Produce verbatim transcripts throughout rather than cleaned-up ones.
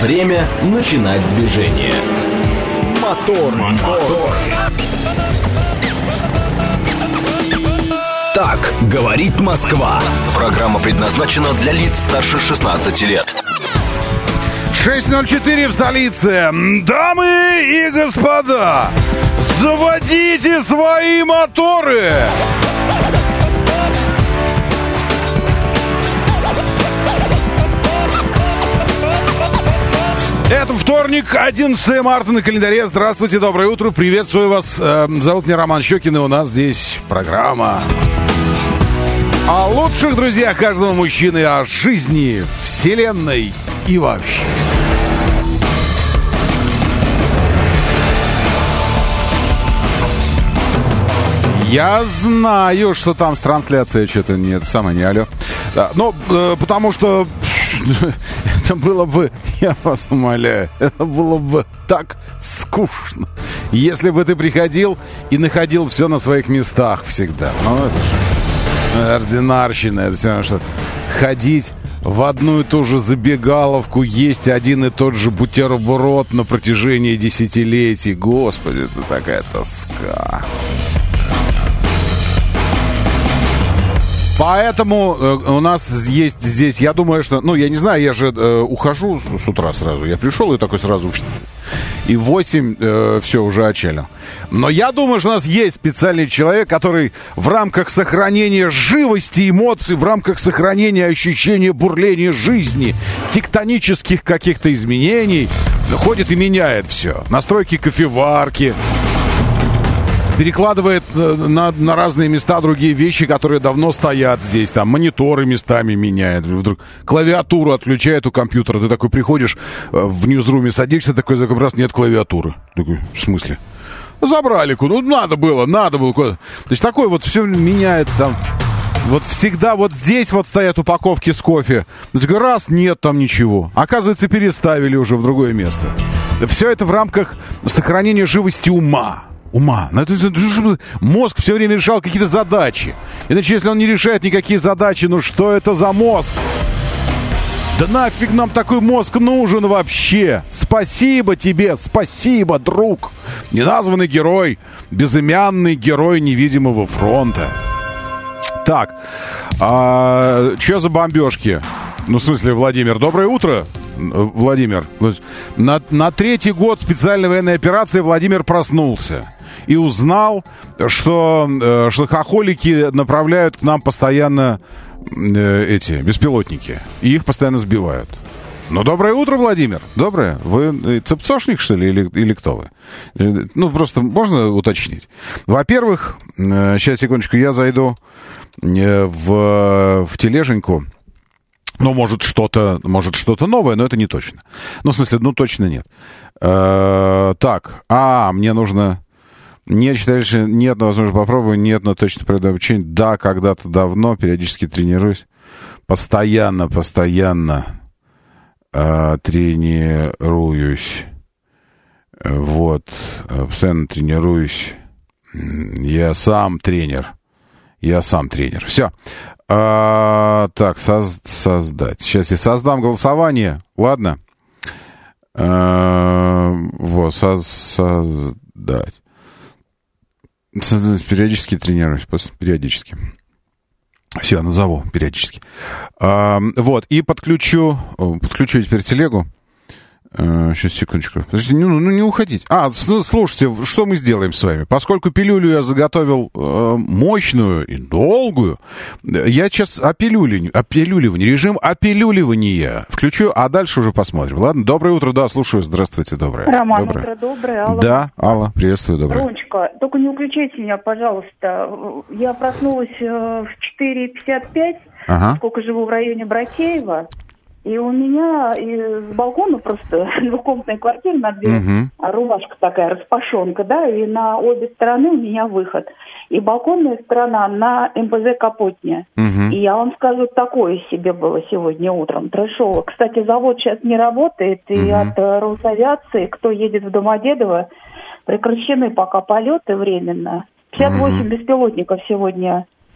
Время начинать движение. Мотор, мотор. Так говорит Москва. Программа предназначена для лиц старше шестнадцати лет. шесть ноль четыре в столице. Дамы и господа, заводите свои моторы. Это вторник, одиннадцатое марта на календаре. Здравствуйте, доброе утро, приветствую вас. Зовут меня Роман Щекин, и у нас здесь программа о лучших друзьях каждого мужчины, о жизни, вселенной и вообще. Я знаю, что там с трансляцией что-то нет, самое не алло. Да, ну, э, потому что это было бы, я вас умоляю, это было бы так скучно, если бы ты приходил и находил все на своих местах всегда. Ну, это же ординарщина, это все равно, что ходить в одну и ту же забегаловку, есть один и тот же бутерброд на протяжении десятилетий. Господи, это такая тоска. Поэтому э, у нас есть здесь, я думаю, что, ну, я не знаю, я же э, ухожу с, с утра сразу. Я пришел и такой сразу, и в восемь э, все уже отчалил. Но я думаю, что у нас есть специальный человек, который в рамках сохранения живости эмоций, в рамках сохранения ощущения бурления жизни, тектонических каких-то изменений, ходит и меняет все. Настройки кофеварки, перекладывает на, на разные места другие вещи, которые давно стоят здесь. Там мониторы местами меняет. Вдруг клавиатуру отключает у компьютера. Ты такой приходишь в ньюзруме, садишься, такой, такой раз нет клавиатуры. Такой, в смысле? Забрали куда? Ну, надо было, надо было куда. То есть такой вот все меняет там. Вот всегда вот здесь вот стоят упаковки с кофе. Такой раз, нет там ничего. Оказывается, переставили уже в другое место. Все это в рамках сохранения живости ума. Ума. Мозг все время решал какие-то задачи. Иначе, если он не решает никакие задачи, ну что это за мозг? Да нафиг нам такой мозг нужен вообще? Спасибо тебе, спасибо, друг. Неназванный герой, безымянный герой невидимого фронта. Так, а, что за бомбежки? Ну, в смысле, Владимир, доброе утро. Владимир, на, на третий год специальной военной операции Владимир проснулся и узнал, что, что хохолики направляют к нам постоянно э, эти беспилотники, и их постоянно сбивают. Ну, доброе утро, Владимир. Доброе. Вы цепцошник, что ли, или, или кто вы? Ну, просто можно уточнить. Во-первых, э, сейчас, секундочку, я зайду э, в, в тележеньку. Ну, может, что-то, может, что-то новое, но это не точно. Ну, в смысле, ну, точно нет. Э-э- так, а, мне нужно... Нет, считаешь, нет, но, возможно, попробую. Нет, но точно пройду обучение. Да, когда-то давно, периодически тренируюсь. Постоянно, постоянно э- тренируюсь. Вот, постоянно тренируюсь. Я сам тренер. Я сам тренер. Все. А, так, соз, создать. Сейчас я создам голосование. Ладно. А, вот, соз, создать. Периодически тренируюсь. Периодически. Все, назову периодически. А, вот, и подключу. Подключу теперь телегу. Uh, сейчас, секундочку. Подождите, ну, ну не уходите. А, слушайте, что мы сделаем с вами? Поскольку пилюлю я заготовил э, мощную и долгую, я сейчас опилюливание, опилюливание, режим опилюливания включу, а дальше уже посмотрим. Ладно? Доброе утро, да, слушаю. Здравствуйте, доброе. Роман, доброе. утро доброе. Алла. Да, Алла, приветствую, доброе. Ронечка, только не выключайте меня, пожалуйста. Я проснулась в четыре пятьдесят пять, ага. Сколько живу в районе Братеева. И у меня с балкона просто двухкомнатная квартира на две, uh-huh. рубашка такая, распашонка, да, и на обе стороны у меня выход. И балконная сторона на эм пэ зэ Капотня. Uh-huh. И я вам скажу, такое себе было сегодня утром, трэшово. Кстати, завод сейчас не работает, и uh-huh. от Росавиации, кто едет в Домодедово, прекращены пока полеты временно. пятьдесят восемь uh-huh. беспилотников сегодня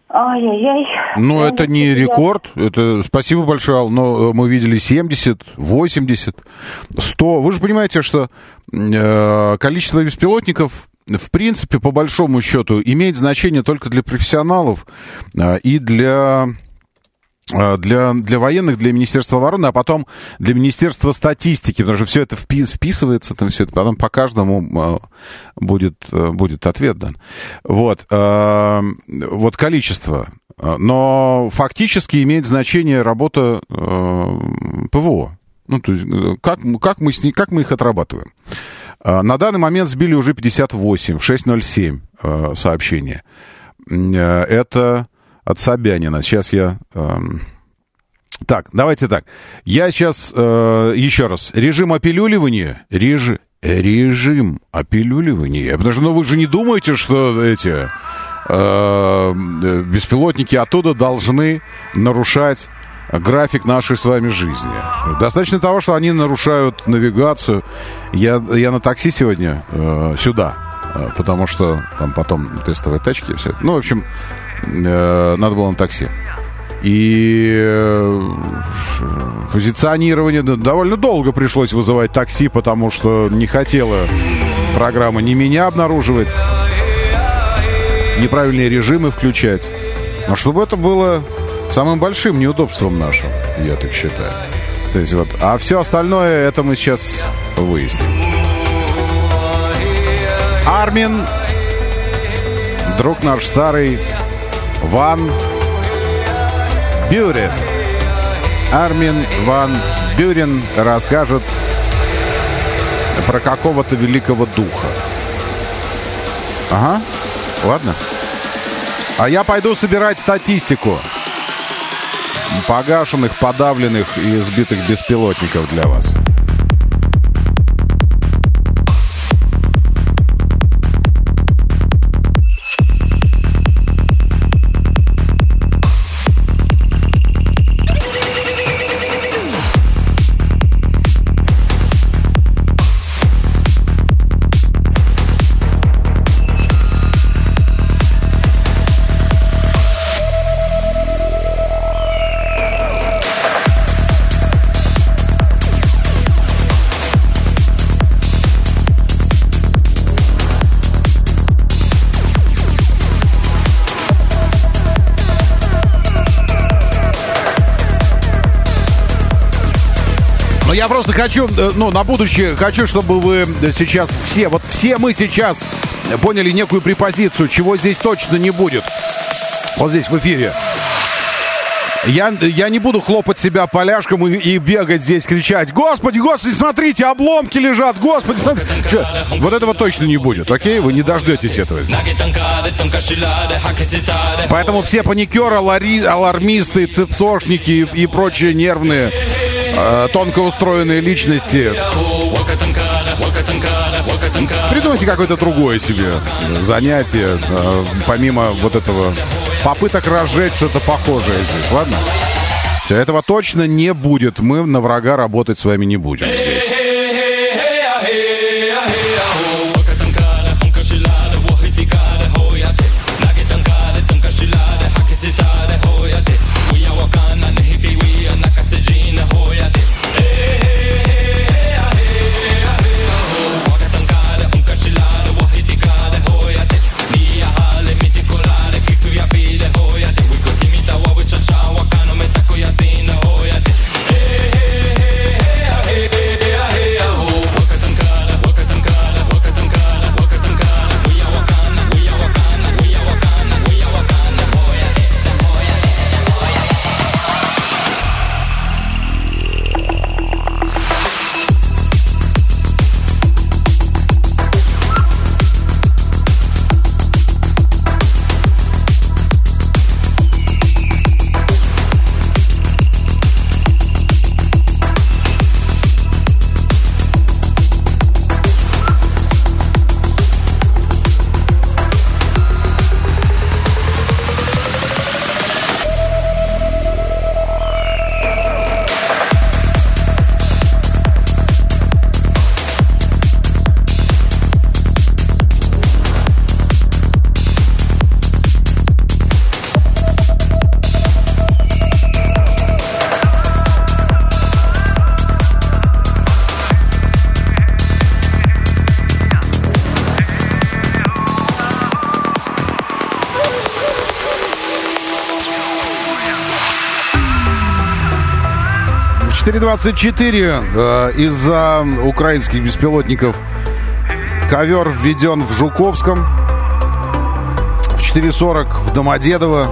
Ай-яй-яй. Ну, это не рекорд. Это спасибо большое, Ал, но мы видели семьдесят, восемьдесят, сто. Вы же понимаете, что э, количество беспилотников, в принципе, по большому счету, имеет значение только для профессионалов э, и для... Для, для военных, для Министерства обороны, а потом для Министерства статистики, потому что все это вписывается, там все это, потом по каждому будет, будет ответ дан. Вот, вот количество. Но фактически имеет значение работа ПВО. Ну, то есть, как, как, мы, с ней, как мы их отрабатываем. На данный момент сбили уже пятьдесят восемь, в шесть ноль семь сообщение. Это... От Собянина. Сейчас я... Э, так, давайте так. Я сейчас э, еще раз. Режим опилюливания. Реж, режим опилюливания. Потому что ну, вы же не думаете, что эти э, беспилотники оттуда должны нарушать график нашей с вами жизни. Достаточно того, что они нарушают навигацию. Я, я на такси сегодня э, сюда. Потому что там потом тестовые тачки и все это. Ну, в общем... Надо было на такси. И позиционирование довольно долго пришлось вызывать такси, потому что не хотела программа ни меня обнаруживать, неправильные режимы включать. Но чтобы это было самым большим неудобством нашим, я так считаю. То есть вот, а все остальное, это мы сейчас выясним. Армин, друг наш старый, Ван Бюрен. Армин Ван Бюрен расскажет про какого-то великого духа. Ага, ладно. А я пойду собирать статистику погашенных, подавленных и сбитых беспилотников для вас. Я просто хочу, ну, на будущее, хочу, чтобы вы сейчас все, вот все мы сейчас поняли некую препозицию, чего здесь точно не будет. Вот здесь, в эфире. Я, я не буду хлопать себя поляшком и, и бегать здесь, кричать: «Господи, Господи, смотрите, обломки лежат, Господи, смотрите». Вот этого точно не будет, окей? Вы не дождетесь этого здесь. Поэтому все паникеры, алари, алармисты, цепсошники и, и прочие нервные, э, тонко устроенные личности, придумайте какое-то другое себе занятие, э, помимо вот этого попыток разжечь что-то похожее здесь, ладно? Все, этого точно не будет. Мы на врага работать с вами не будем здесь. четыре двадцать четыре. Э, из-за украинских беспилотников ковер введен в Жуковском. В четыре сорок в Домодедово.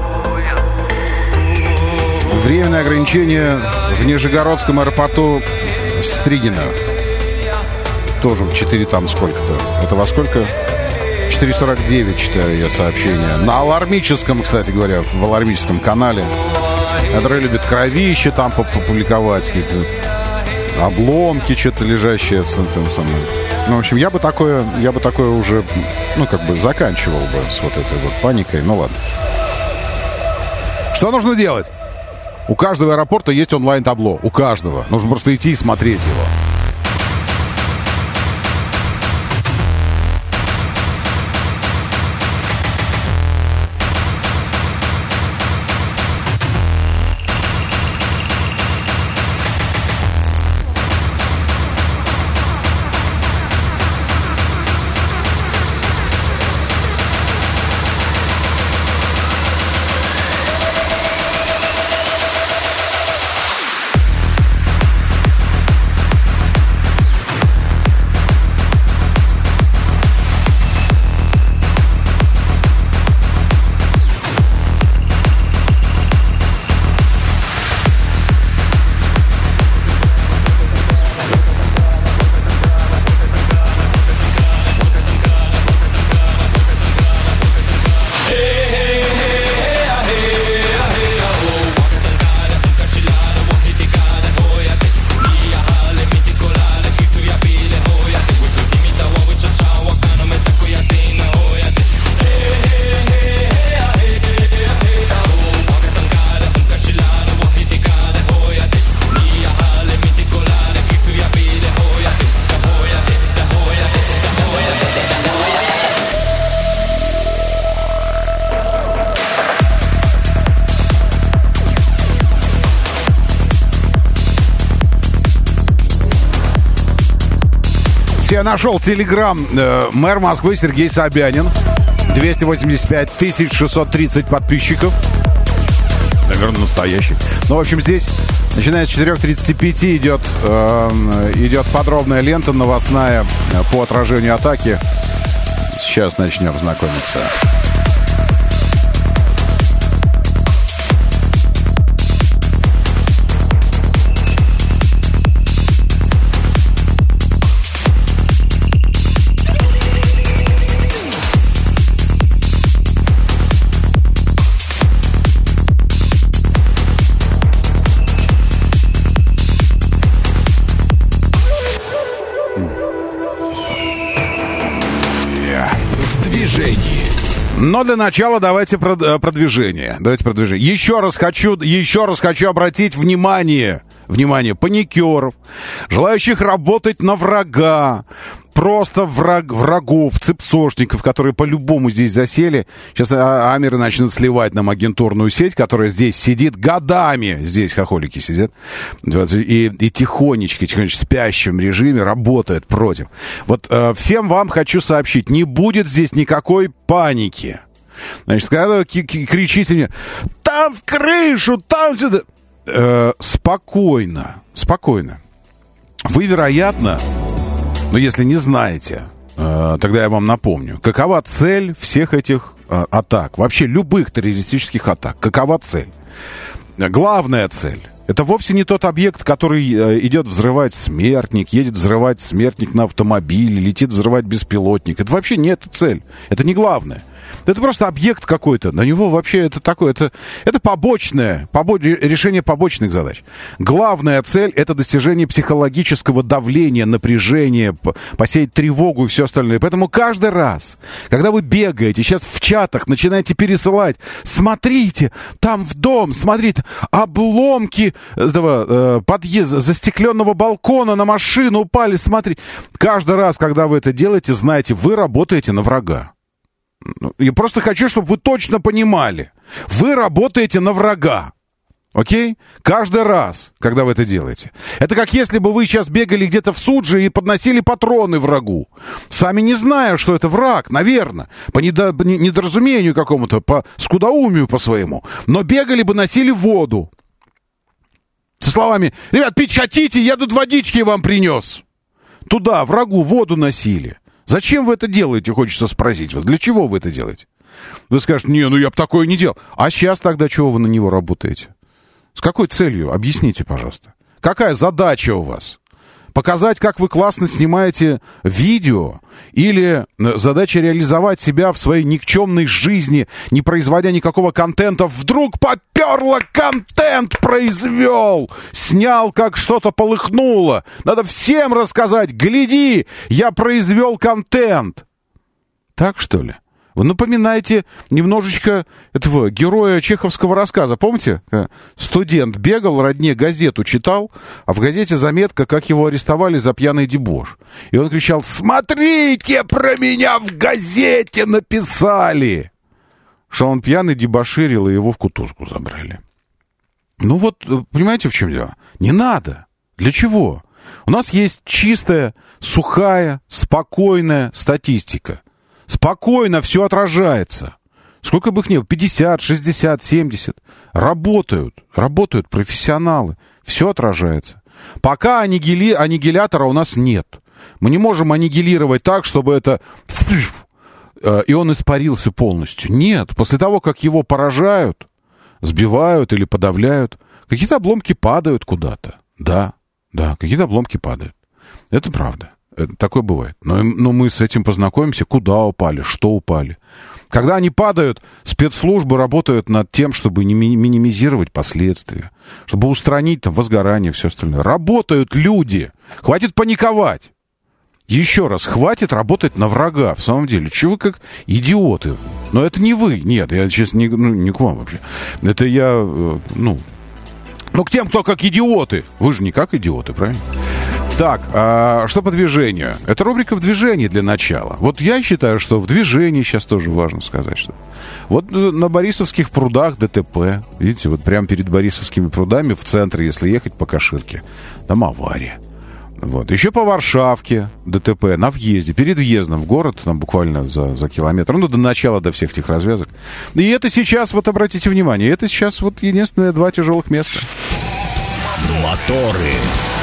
Временное ограничение в Нижегородском аэропорту Стригино. Тоже в четыре там сколько-то. Это во сколько? четыре сорок девять, читаю я сообщение. На алармическом, кстати говоря, в алармическом канале. Который любит кровище там попубликовать, какие-то обломки, что-то лежащее. Ну, в общем, я бы такое, я бы такое уже, ну, как бы заканчивал бы с вот этой вот паникой. Ну, ладно. Что нужно делать? У каждого аэропорта есть онлайн-табло. У каждого. Нужно просто идти и смотреть его. Я нашел телеграм э, мэр Москвы Сергей Собянин. двести восемьдесят пять тысяч шестьсот тридцать подписчиков. Наверное, настоящий. Ну, в общем, здесь, начиная с четыре тридцать пять, идет, э, идет подробная лента новостная по отражению атаки. Сейчас начнем знакомиться. Но для начала давайте продвижение. Давайте продвижение. Еще раз хочу, еще раз хочу обратить внимание, внимание, паникеров, желающих работать на врага, просто враг, врагов, цепсошников, которые по-любому здесь засели. Сейчас амеры начнут сливать нам агентурную сеть, которая здесь сидит годами. Здесь хохолики сидят. И, и тихонечко, тихонечко, в спящем режиме работают против. Вот э, всем вам хочу сообщить, не будет здесь никакой паники. Значит, когда вы кричите мне, там в крышу, там сюда... Э, спокойно, спокойно. Вы, вероятно... Но если не знаете, э, тогда я вам напомню, какова цель всех этих э, атак, вообще любых террористических атак, какова цель? Главная цель — это вовсе не тот объект, который э, идет взрывать смертник, едет взрывать смертник на автомобиле, летит взрывать беспилотник. Это вообще не эта цель, это не главное. Это просто объект какой-то. На него вообще это такое, это, это побочное, побо... решение побочных задач. Главная цель — это достижение психологического давления, напряжения, посеять тревогу и все остальное. Поэтому каждый раз, когда вы бегаете, сейчас в чатах начинаете пересылать, смотрите, там в дом, смотрите, обломки этого, э, подъезда, застекленного балкона на машину упали, смотрите. Каждый раз, когда вы это делаете, знаете, вы работаете на врага. Я просто хочу, чтобы вы точно понимали. Вы работаете на врага. Окей? Каждый раз, когда вы это делаете. Это как если бы вы сейчас бегали где-то в Судже и подносили патроны врагу. Сами не зная, что это враг, наверное. По недо... недоразумению какому-то, по скудоумию по своему. Но бегали бы, носили воду. Со словами: ребят, пить хотите? Я тут водички вам принес. Туда врагу воду носили. Зачем вы это делаете, хочется спросить вас. Для чего вы это делаете? Вы скажете: не, ну я бы такое не делал. А сейчас тогда чего вы на него работаете? С какой целью? Объясните, пожалуйста. Какая задача у вас? Показать, как вы классно снимаете видео? Или задача реализовать себя в своей никчемной жизни, не производя никакого контента? Вдруг поперло, контент произвел! Снял, как что-то полыхнуло. Надо всем рассказать: гляди, я произвел контент. Так, что ли? Вы напоминаете немножечко этого героя чеховского рассказа. Помните? Студент бегал, родне газету читал, а в газете заметка, как его арестовали за пьяный дебош. И он кричал: смотрите, про меня в газете написали! Что он пьяный дебоширил, и его в кутузку забрали. Ну вот, понимаете, в чем дело? Не надо. Для чего? У нас есть чистая, сухая, спокойная статистика. Спокойно все отражается. Сколько бы их ни было, пятьдесят, шестьдесят, семьдесят. Работают, работают профессионалы. Все отражается. Пока аннигили... аннигилятора у нас нет. Мы не можем аннигилировать так, чтобы это... и он испарился полностью. Нет, после того, как его поражают, сбивают или подавляют, какие-то обломки падают куда-то. Да, да, какие-то обломки падают. Это правда. Такое бывает. Но, но мы с этим познакомимся, куда упали, что упали. Когда они падают, спецслужбы работают над тем, чтобы не ми- минимизировать последствия, чтобы устранить там возгорание и все остальное. Работают люди. Хватит паниковать. Еще раз, хватит работать на врага. В самом деле, чего вы как идиоты? Но это не вы. Нет, я сейчас не, ну, не к вам вообще. Это я, ну... Ну, к тем, кто как идиоты. Вы же не как идиоты, правильно? Так, а что по движению? Это рубрика «В движении» для начала. Вот я считаю, что в движении сейчас тоже важно сказать что-то. Вот на Борисовских прудах ДТП. Видите, вот прямо перед Борисовскими прудами в центре, если ехать по Каширке, там авария. Вот. Еще по Варшавке ДТП на въезде, перед въездом в город, там буквально за, за километр, ну, до начала, до всех этих развязок. И это сейчас, вот обратите внимание, это сейчас вот единственные два тяжелых места. Моторы.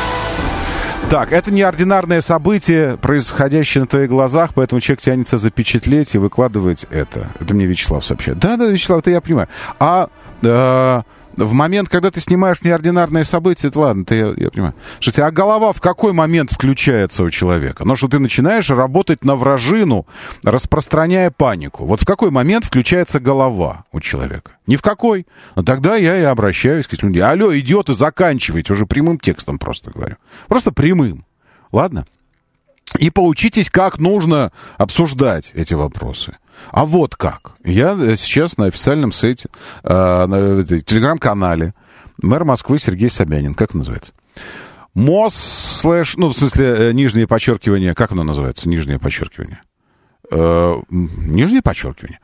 Так, это неординарное событие, происходящее на твоих глазах, поэтому человек тянется запечатлеть и выкладывать это. Это мне Вячеслав сообщает. Да-да, Вячеслав, это я понимаю. А э, в момент, когда ты снимаешь неординарное событие, это ладно, это я, я понимаю. Слушайте, а голова в какой момент включается у человека? Ну, что ты начинаешь работать на вражину, распространяя панику. Вот в какой момент включается голова у человека? Ни в какой. Но тогда я и обращаюсь к этим людям. Алло, идиоты, заканчивайте. Уже прямым текстом просто говорю. Просто прямым. Ладно? И поучитесь, как нужно обсуждать эти вопросы. А вот как. Я сейчас на официальном сайте, э, на телеграм-канале мэр Москвы Сергей Собянин. Как называется? МОС слэш... Ну, в смысле, нижнее подчеркивание. Как оно называется? Нижнее подчеркивание. Э, нижнее подчеркивание.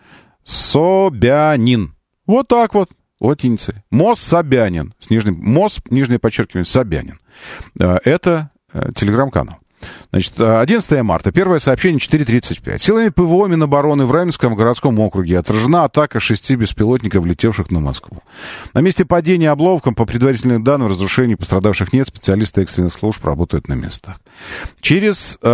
Собянин. Вот так вот. Латиницей. МОС Собянин. С нижним... МОС, нижнее подчеркивание, Собянин. Э, это э, телеграм-канал. Значит, одиннадцатое марта. Первое сообщение, четыре тридцать пять. Силами ПВО Минобороны в Раменском городском округе отражена атака шести беспилотников, летевших на Москву. На месте падения обломком, по предварительным данным, разрушений пострадавших нет. Специалисты экстренных служб работают на местах. Через, э,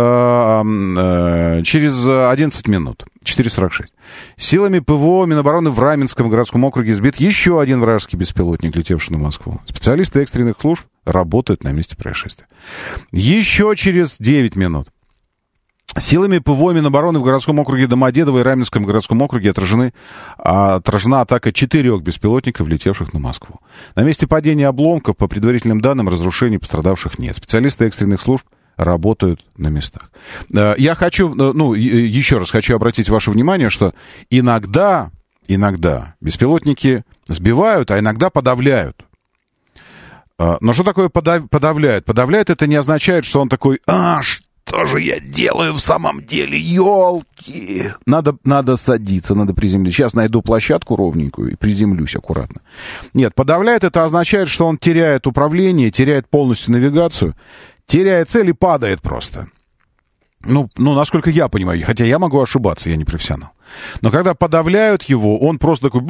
э, через одиннадцать минут. четыре сорок шесть. Силами ПВО Минобороны в Раменском городском округе сбит еще один вражеский беспилотник, летевший на Москву. Специалисты экстренных служб работают на месте происшествия. Еще через девять минут. Силами ПВО Минобороны в городском округе Домодедово и Раменском городском округе отражены, отражена атака четырех беспилотников, летевших на Москву. На месте падения обломков, по предварительным данным, разрушений пострадавших нет. Специалисты экстренных служб работают на местах. Я хочу, ну, еще раз хочу обратить ваше внимание, что иногда, иногда беспилотники сбивают, а иногда подавляют. Но что такое подав... подавляют? Подавляют — это не означает, что он такой: а, что же я делаю в самом деле, елки. Надо, надо садиться, надо приземлиться. Сейчас найду площадку ровненькую и приземлюсь аккуратно. Нет, подавляет — это означает, что он теряет управление, теряет полностью навигацию, теряет цель и падает просто. Ну, ну, насколько я понимаю, хотя я могу ошибаться, я не профессионал. Но когда подавляют его, он просто такой...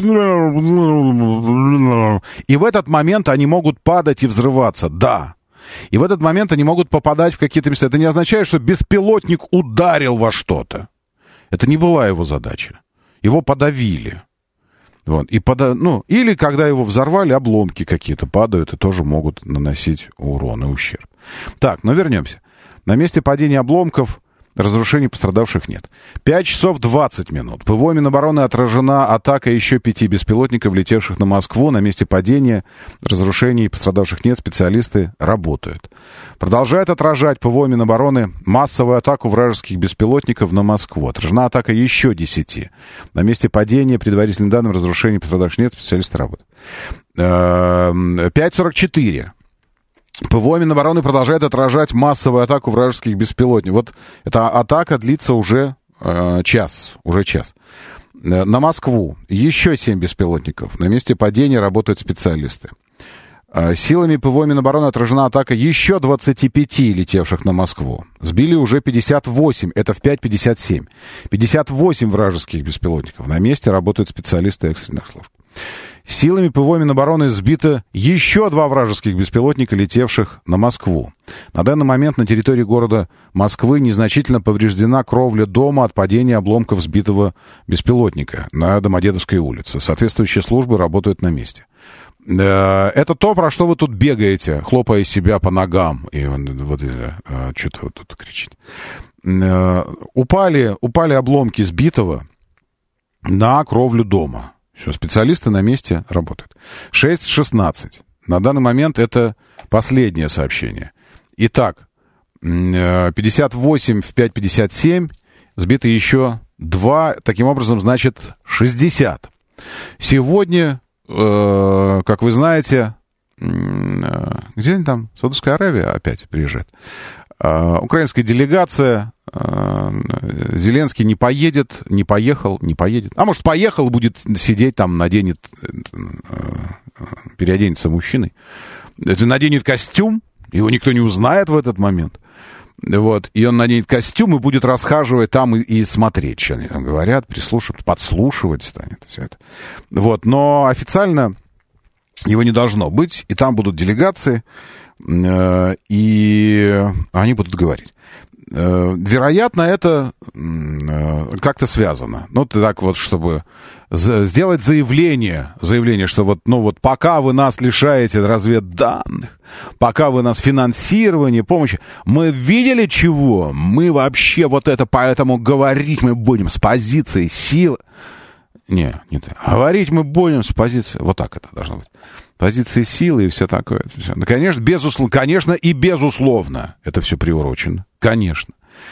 И в этот момент они могут падать и взрываться, да. И в этот момент они могут попадать в какие-то места. Это не означает, что беспилотник ударил во что-то. Это не была его задача. Его подавили. Вот. И пода... ну, или когда его взорвали, обломки какие-то падают и тоже могут наносить урон и ущерб. Так, но вернемся. На месте падения обломков разрушений пострадавших нет. пять часов двадцать минут. ПВО Минобороны отражена атака еще пяти беспилотников, летевших на Москву. На месте падения разрушений пострадавших нет. Специалисты работают. Продолжает отражать ПВО Минобороны массовую атаку вражеских беспилотников на Москву. Отражена атака еще десяти. На месте падения, предварительным данным, разрушений пострадавших нет. Специалисты работают. пять сорок четыре. ПВО Минобороны продолжает отражать массовую атаку вражеских беспилотников. Вот эта атака длится уже э, час. Уже час. На Москву еще семь беспилотников. На месте падения работают специалисты. Э, силами ПВО Минобороны отражена атака еще двадцати пяти летевших на Москву. Сбили уже пятьдесят восемь. Это в пять пятьдесят семь. пятьдесят восемь вражеских беспилотников. На месте работают специалисты экстренных служб. Силами ПВО Минобороны сбито еще два вражеских беспилотника, летевших на Москву. На данный момент на территории города Москвы незначительно повреждена кровля дома от падения обломков сбитого беспилотника на Домодедовской улице. Соответствующие службы работают на месте. Это то, про что вы тут бегаете, хлопая себя по ногам. И вот что-то вот тут кричит. Упали, упали обломки сбитого на кровлю дома. Все, специалисты на месте работают. шесть шестнадцать. На данный момент это последнее сообщение. Итак, пятьдесят восемь в пять пятьдесят семь, сбиты еще два, таким образом, значит, шестьдесят. Сегодня, э, как вы знаете, э, где они там? Саудовская Аравия опять приезжает. Э, украинская делегация... Зеленский не поедет, не поехал, не поедет. А может, поехал, будет сидеть там, наденет, переоденется мужчиной. Наденет костюм, его никто не узнает в этот момент. Вот. И он наденет костюм и будет расхаживать там и, и смотреть, что они там говорят, прислушивать, подслушивать станет все это. Вот. Но официально его не должно быть, и там будут делегации, и они будут говорить. Вероятно, это как-то связано. Ну, так вот, чтобы сделать заявление, заявление, что вот, ну вот пока вы нас лишаете разведданных, пока вы нас финансирования, помощи, мы видели чего? Мы вообще вот это, поэтому говорить мы будем с позиции силы. Не, не так. Говорить мы будем с позиции... Вот так это должно быть. Позиции силы и все такое. Все. Ну, конечно, безусловно, конечно и безусловно это все приурочено. Конечно.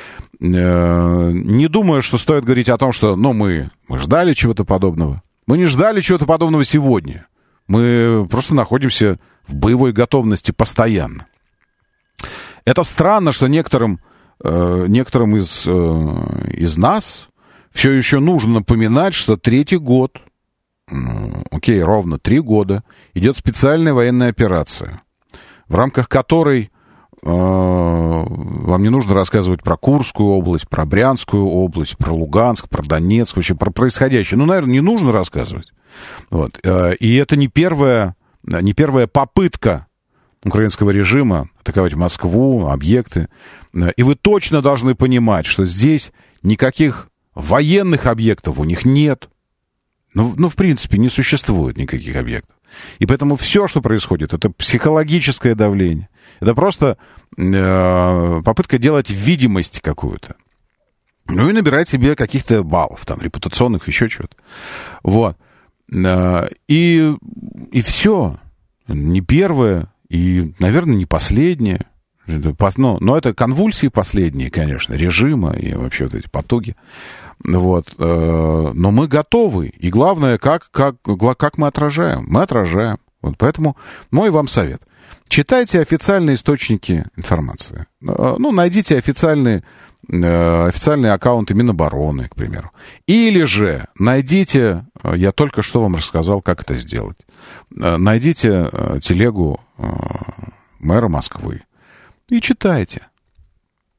Не думаю, что стоит говорить о том, что ну, мы, мы ждали чего-то подобного. Мы не ждали чего-то подобного сегодня. Мы просто находимся в боевой готовности постоянно. Это странно, что некоторым, некоторым из, из нас все еще нужно напоминать, что третий год, ну, окей, ровно три года, идет специальная военная операция, в рамках которой э, вам не нужно рассказывать про Курскую область, про Брянскую область, про Луганск, про Донецк, вообще про происходящее. Ну, наверное, не нужно рассказывать. Вот. И это не первая, не первая попытка украинского режима атаковать Москву, объекты. И вы точно должны понимать, что здесь никаких военных объектов у них нет. Ну, ну, в принципе, не существует никаких объектов. И поэтому все, что происходит, это психологическое давление. Это просто э, попытка делать видимость какую-то. Ну и набирать себе каких-то баллов, там, репутационных, еще чего-то. Вот. Э, и, и все. Не первое, и, наверное, не последнее. Но, но это конвульсии последние, конечно, режима и вообще вот эти потуги. Вот. Но мы готовы. И главное, как, как, как мы отражаем. Мы отражаем. Вот поэтому мой вам совет. Читайте официальные источники информации. Ну, найдите официальные, официальные аккаунты Минобороны, к примеру. Или же найдите, я только что вам рассказал, как это сделать. Найдите телегу мэра Москвы и читайте.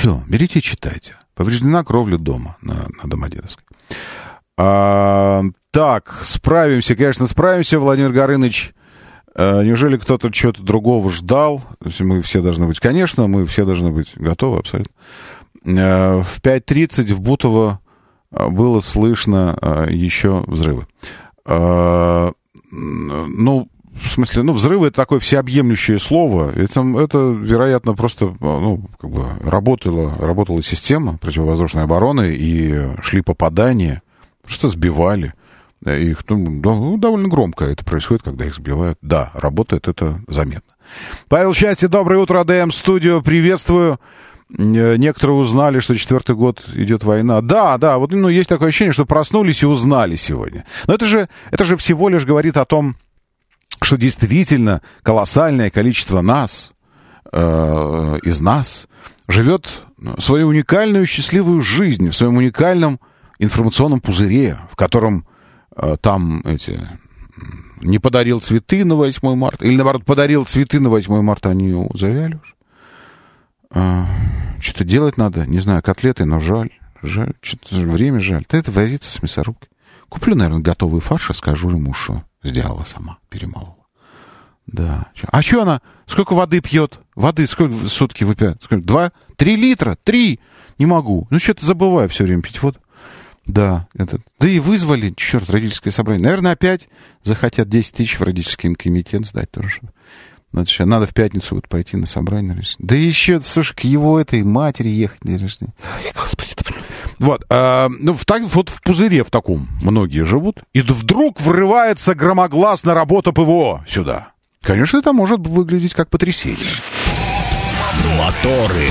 Все, берите и читайте. Повреждена кровля дома на, на Домодедовской. А, так, справимся, конечно, справимся, Владимир Горыныч. А, неужели кто-то что-то другого ждал? Мы все должны быть, конечно, мы все должны быть готовы абсолютно. А, в пять тридцать в Бутово было слышно а, еще взрывы. А, ну, в смысле, ну, взрывы — это такое всеобъемлющее слово. Это, это вероятно, просто, ну, как бы работала, работала система противовоздушной обороны, и шли попадания, просто сбивали их. Ну, довольно громко это происходит, когда их сбивают. Да, работает это заметно. Павел Счастье, доброе утро, АДМ студио, приветствую. Некоторые узнали, что четвертый год идет война. Да, да, вот, ну, есть такое ощущение, что проснулись и узнали сегодня. Но это же, это же всего лишь говорит о том, что действительно колоссальное количество нас, э, из нас, живет свою уникальную счастливую жизнь в своем уникальном информационном пузыре, в котором э, там эти... не подарил цветы на восьмое марта, или, наоборот, подарил цветы на восьмое марта, они завяли уже. Э, что-то делать надо, не знаю, котлеты, но жаль, жаль, что-то время жаль. Да это возиться с мясорубкой. Куплю, наверное, готовый фарш и скажу ему, что сделала сама, перемолола. Да. А что она? Сколько воды пьет? Воды сколько в сутки выпьет? Сколько? Два? Три литра? Три? Не могу. Ну, что-то забываю все время пить воду. Да. Это... Да и вызвали, черт, родительское собрание. Наверное, опять захотят десять тысяч в родительский комитет сдать тоже. Надо, надо в пятницу вот пойти на собрание. Да еще, слушай, к его этой матери ехать на день рождения. Господи, это... Вот, э, ну, в, так, вот в пузыре в таком многие живут, и вдруг врывается громогласно работа ПВО сюда. Конечно, это может выглядеть как потрясение. Моторы.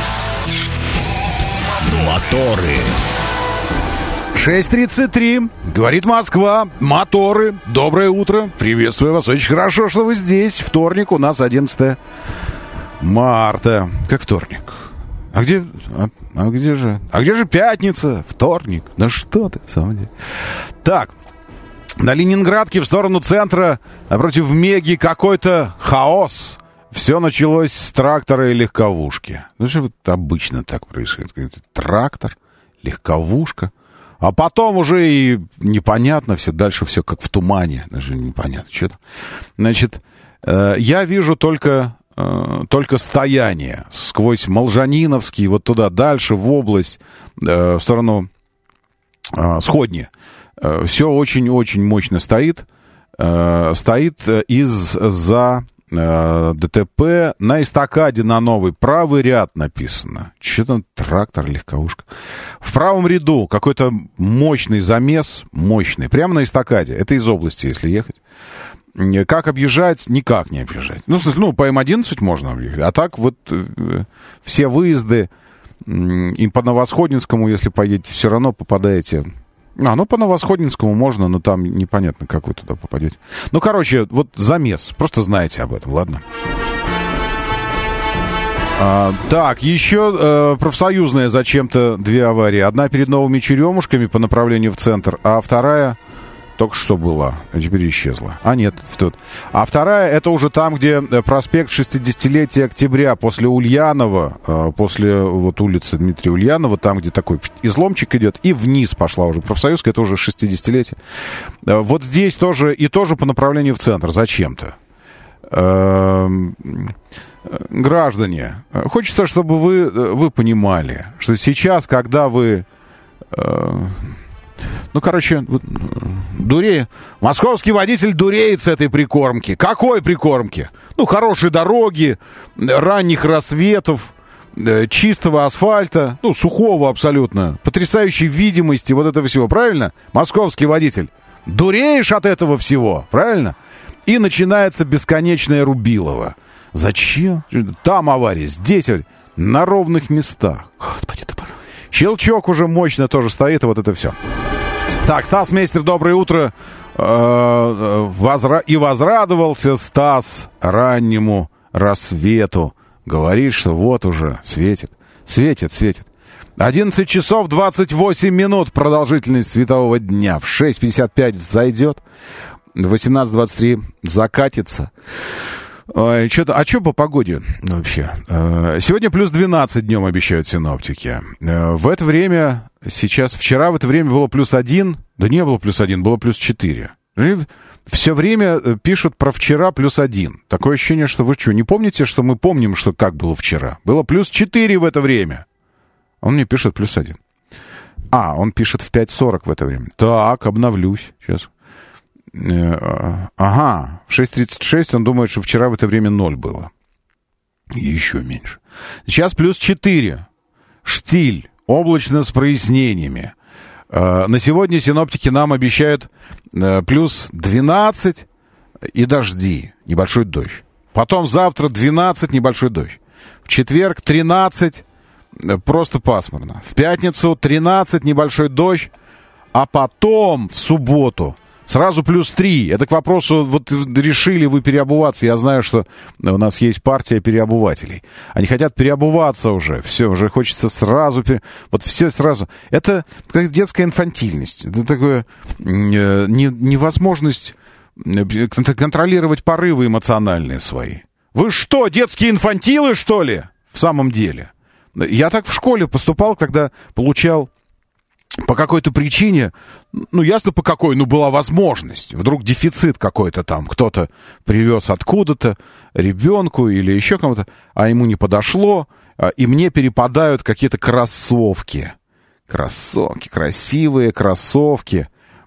Моторы. шесть тридцать три, говорит Москва, моторы, доброе утро, приветствую вас, очень хорошо, что вы здесь. Вторник, у нас одиннадцатое марта, как вторник. А где, а, а где же, а где же пятница, вторник? Да что ты, в самом деле. Так, на Ленинградке в сторону центра, напротив Меги, какой-то хаос. Все началось с трактора и легковушки. Ну, что вот обычно так происходит. Трактор, легковушка. А потом уже и непонятно все, дальше все как в тумане. Даже непонятно, что там. Значит, э, я вижу только... только стояние сквозь Молжаниновский, вот туда дальше, в область, э, в сторону э, Сходни. Э, все очень-очень мощно стоит. Э, стоит из-за э, ДТП на эстакаде на новый. Правый ряд написано. Что там? Трактор, легковушка. В правом ряду какой-то мощный замес. Мощный. Прямо на эстакаде. Это из области, если ехать. Как объезжать? Никак не объезжать. Ну, ну, по эм одиннадцать можно объехать. А так вот э, все выезды э, и по Новосходнинскому, если поедете, все равно попадаете... А, ну, по Новосходнинскому можно, но там непонятно, как вы туда попадете. Ну, короче, вот замес. Просто знаете об этом, ладно? А, так, еще э, профсоюзная зачем-то две аварии. Одна перед Новыми Черемушками по направлению в центр, а вторая... только что была, а теперь исчезла. А нет, в тот. А вторая, это уже там, где проспект шестидесятилетия октября, после Ульянова, после вот улицы Дмитрия Ульянова, там, где такой изломчик идет, и вниз пошла уже профсоюзка, это уже шестидесятилетие. Вот здесь тоже, и тоже по направлению в центр, зачем-то. Граждане, хочется, чтобы вы, вы понимали, что сейчас, когда вы... Ну, короче, дурея. Московский водитель дуреет с этой прикормки. Какой прикормки? Ну, хорошей дороги, ранних рассветов, чистого асфальта, ну, сухого абсолютно, потрясающей видимости, вот этого всего, правильно? Московский водитель. Дуреешь от этого всего, правильно? И начинается бесконечное Рубилово. Зачем? Там авария, здесь авария, на ровных местах. Господи, ты боже. Щелчок уже мощно тоже стоит, и вот это все. Так, Стас Мейстер, доброе утро. И возрадовался Стас раннему рассвету. Говорит, что вот уже светит. Светит, светит. одиннадцать часов двадцать восемь минут продолжительность светового дня. В шесть пятьдесят пять взойдет. В восемнадцать двадцать три закатится. Ой, что-то, а что по погоде вообще? Сегодня плюс двенадцать днем обещают синоптики. В это время, сейчас, вчера в это время было плюс один, да не было плюс один, было плюс четыре. Все время пишут про вчера плюс один. Такое ощущение, что вы что, не помните, что мы помним, что как было вчера? Было плюс четыре в это время. Он мне пишет плюс один. А, он пишет в пять сорок в это время. Так, обновлюсь. Сейчас. Ага, в шесть тридцать шесть он думает, что вчера в это время ноль было. И еще меньше. Сейчас плюс четыре. Штиль. Облачно с прояснениями. На сегодня синоптики нам обещают плюс двенадцать и дожди. Небольшой дождь. Потом завтра двенадцать, небольшой дождь. В четверг тринадцать, просто пасмурно. В пятницу тринадцать, небольшой дождь. А потом в субботу сразу плюс три. Это к вопросу, вот решили вы переобуваться. Я знаю, что у нас есть партия переобувателей. Они хотят переобуваться уже. Все, уже хочется сразу... Пере... Вот все сразу. Это как детская инфантильность. Это такое э, не, невозможность контролировать порывы эмоциональные свои. Вы что, детские инфантилы, что ли? В самом деле. Я так в школе поступал, когда получал... По какой-то причине, ну, ясно по какой, ну, была возможность. Вдруг дефицит какой-то там, кто-то привез откуда-то ребенку или еще кому-то, а ему не подошло, и мне перепадают какие-то кроссовки. Кроссовки, красивые кроссовки.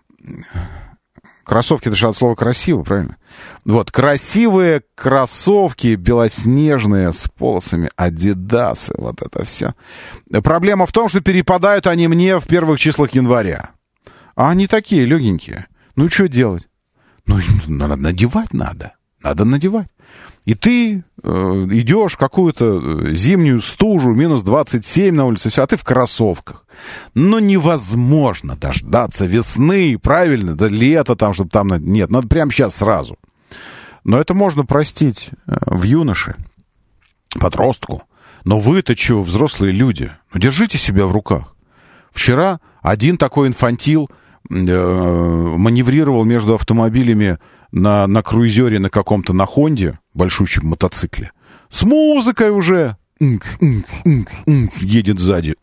Кроссовки, это же от слова красиво, правильно? Вот, красивые кроссовки белоснежные с полосами, адидасы, вот это все. Проблема в том, что перепадают они мне в первых числах января. А они такие легенькие. Ну, что делать? Ну, надо надевать надо. Надо надевать. И ты э, идешь в какую-то зимнюю стужу, минус двадцать семь на улице, все, а ты в кроссовках. Но невозможно дождаться весны, правильно, да лета там, чтобы там... Нет, надо прямо сейчас сразу. Но это можно простить э, в юноше, подростку. Но вы-то чего, взрослые люди? Ну, держите себя в руках. Вчера один такой инфантил э, маневрировал между автомобилями на, на круизере на каком-то, на Хонде, большущем мотоцикле, с музыкой уже. Едет сзади.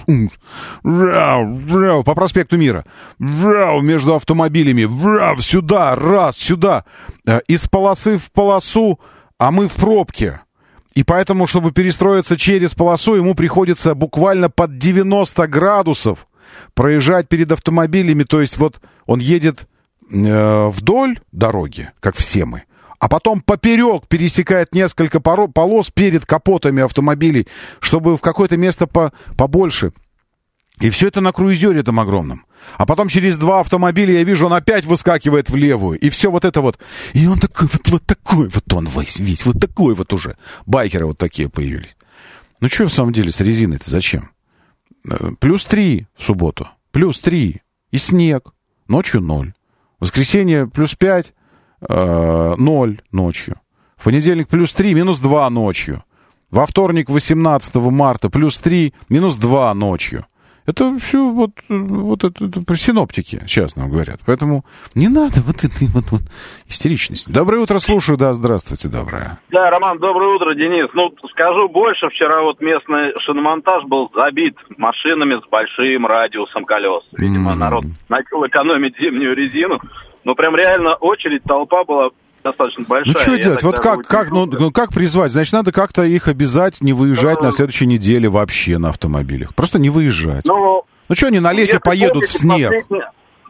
По проспекту Мира. Между автомобилями. Сюда, раз, сюда. Из полосы в полосу, а мы в пробке. И поэтому, чтобы перестроиться через полосу, ему приходится буквально под девяносто градусов проезжать перед автомобилями. То есть вот он едет э, вдоль дороги, как все мы, а потом поперек пересекает несколько полос перед капотами автомобилей, чтобы в какое-то место по, побольше. И все это на круизере этом огромном. А потом через два автомобиля я вижу, он опять выскакивает в левую. И все вот это вот. И он такой вот, вот такой вот он весь, весь, вот такой вот уже. Байкеры вот такие появились. Ну что в самом деле с резиной-то зачем? Плюс три в субботу. Плюс три. И снег. Ночью ноль. В воскресенье плюс пять. Ноль ночью. В понедельник плюс три, минус два ночью. Во вторник, восемнадцатого марта, плюс три, минус два ночью. Это все вот, вот это, это синоптики сейчас нам говорят. Поэтому не надо вот этой вот, вот истеричности. Доброе утро, слушаю. Да, здравствуйте, доброе. Да, Роман, доброе утро, Денис. Ну, скажу больше. Вчера вот местный шиномонтаж был забит машинами с большим радиусом колес. Видимо, mm-hmm. народ начал экономить зимнюю резину. Ну, прям реально очередь, толпа была достаточно большая. Ну, что делать? Вот как, как, ну, ну, как призвать? Значит, надо как-то их обязать не выезжать на следующей неделе вообще на автомобилях. Просто не выезжать. Ну, ну что они на лете поедут в снег? Последние...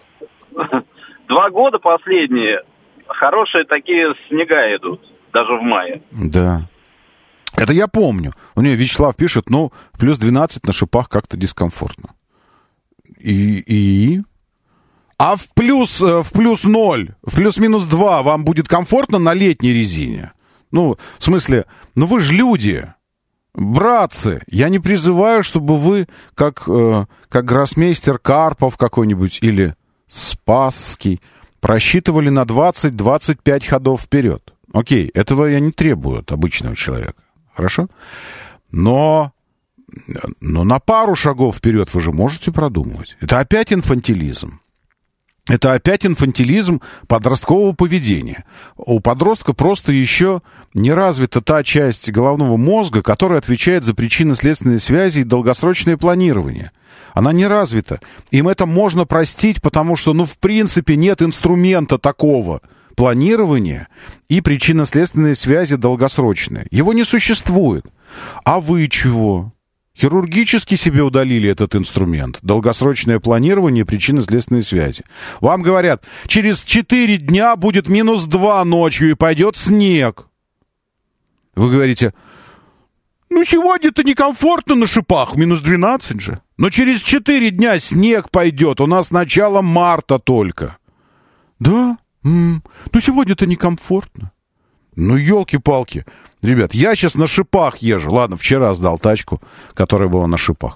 Два года последние хорошие такие снега идут, даже в мае. Да. Это я помню. У меня Вячеслав пишет, ну, плюс двенадцать на шипах как-то дискомфортно. И... и... А в плюс, в плюс ноль, в плюс-минус два вам будет комфортно на летней резине? Ну, в смысле, ну вы же люди, братцы. Я не призываю, чтобы вы, как, э, как гроссмейстер Карпов какой-нибудь или Спасский, просчитывали на двадцать-двадцать пять ходов вперед. Окей, этого я не требую от обычного человека. Хорошо? Но... Но на пару шагов вперед вы же можете продумывать. Это опять инфантилизм. Это опять инфантилизм подросткового поведения. У подростка просто еще не развита та часть головного мозга, которая отвечает за причинно-следственные связи и долгосрочное планирование. Она не развита. Им это можно простить, потому что, ну, в принципе, нет инструмента такого планирования и причинно-следственные связи долгосрочные. Его не существует. А вы чего? Хирургически себе удалили этот инструмент. Долгосрочное планирование, причинно-следственные связи. Вам говорят, через четыре дня будет минус два ночью и пойдет снег. Вы говорите, ну сегодня-то некомфортно на шипах, минус двенадцать же. Но через четыре дня снег пойдет, у нас начало марта только. Да? М-м, ну сегодня-то некомфортно. Ну, елки-палки. Ребят, я сейчас на шипах езжу. Ладно, вчера сдал тачку, которая была на шипах.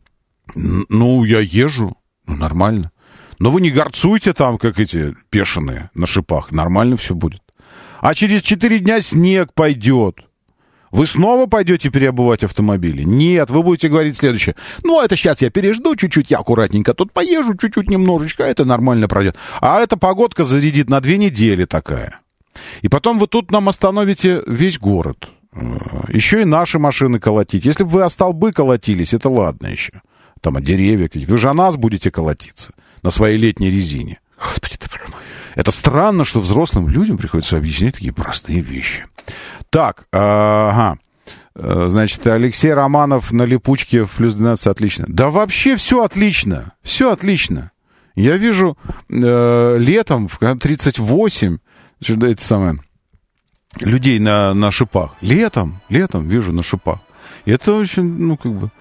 Ну, я езжу. Ну, нормально. Но вы не горцуйте там, как эти бешеные на шипах. Нормально все будет. А через четыре дня снег пойдет. Вы снова пойдете переобувать автомобили? Нет, вы будете говорить следующее. Ну, это сейчас я пережду чуть-чуть, я аккуратненько тут поезжу чуть-чуть немножечко, это нормально пройдет. А эта погодка зарядит на две недели такая. И потом вы тут нам остановите весь город. Еще и наши машины колотить. Если бы вы о столбы колотились, это ладно еще. Там о деревья какие-то. Вы же о нас будете колотиться на своей летней резине. Это странно, что взрослым людям приходится объяснять такие простые вещи. Так, ага. Значит, Алексей Романов на липучке в плюс двенадцать отлично. Да вообще все отлично. Все отлично. Я вижу э, летом в тридцать восемь это самое, людей на, на шипах. Летом, летом вижу на шипах. И это очень, ну, как бы...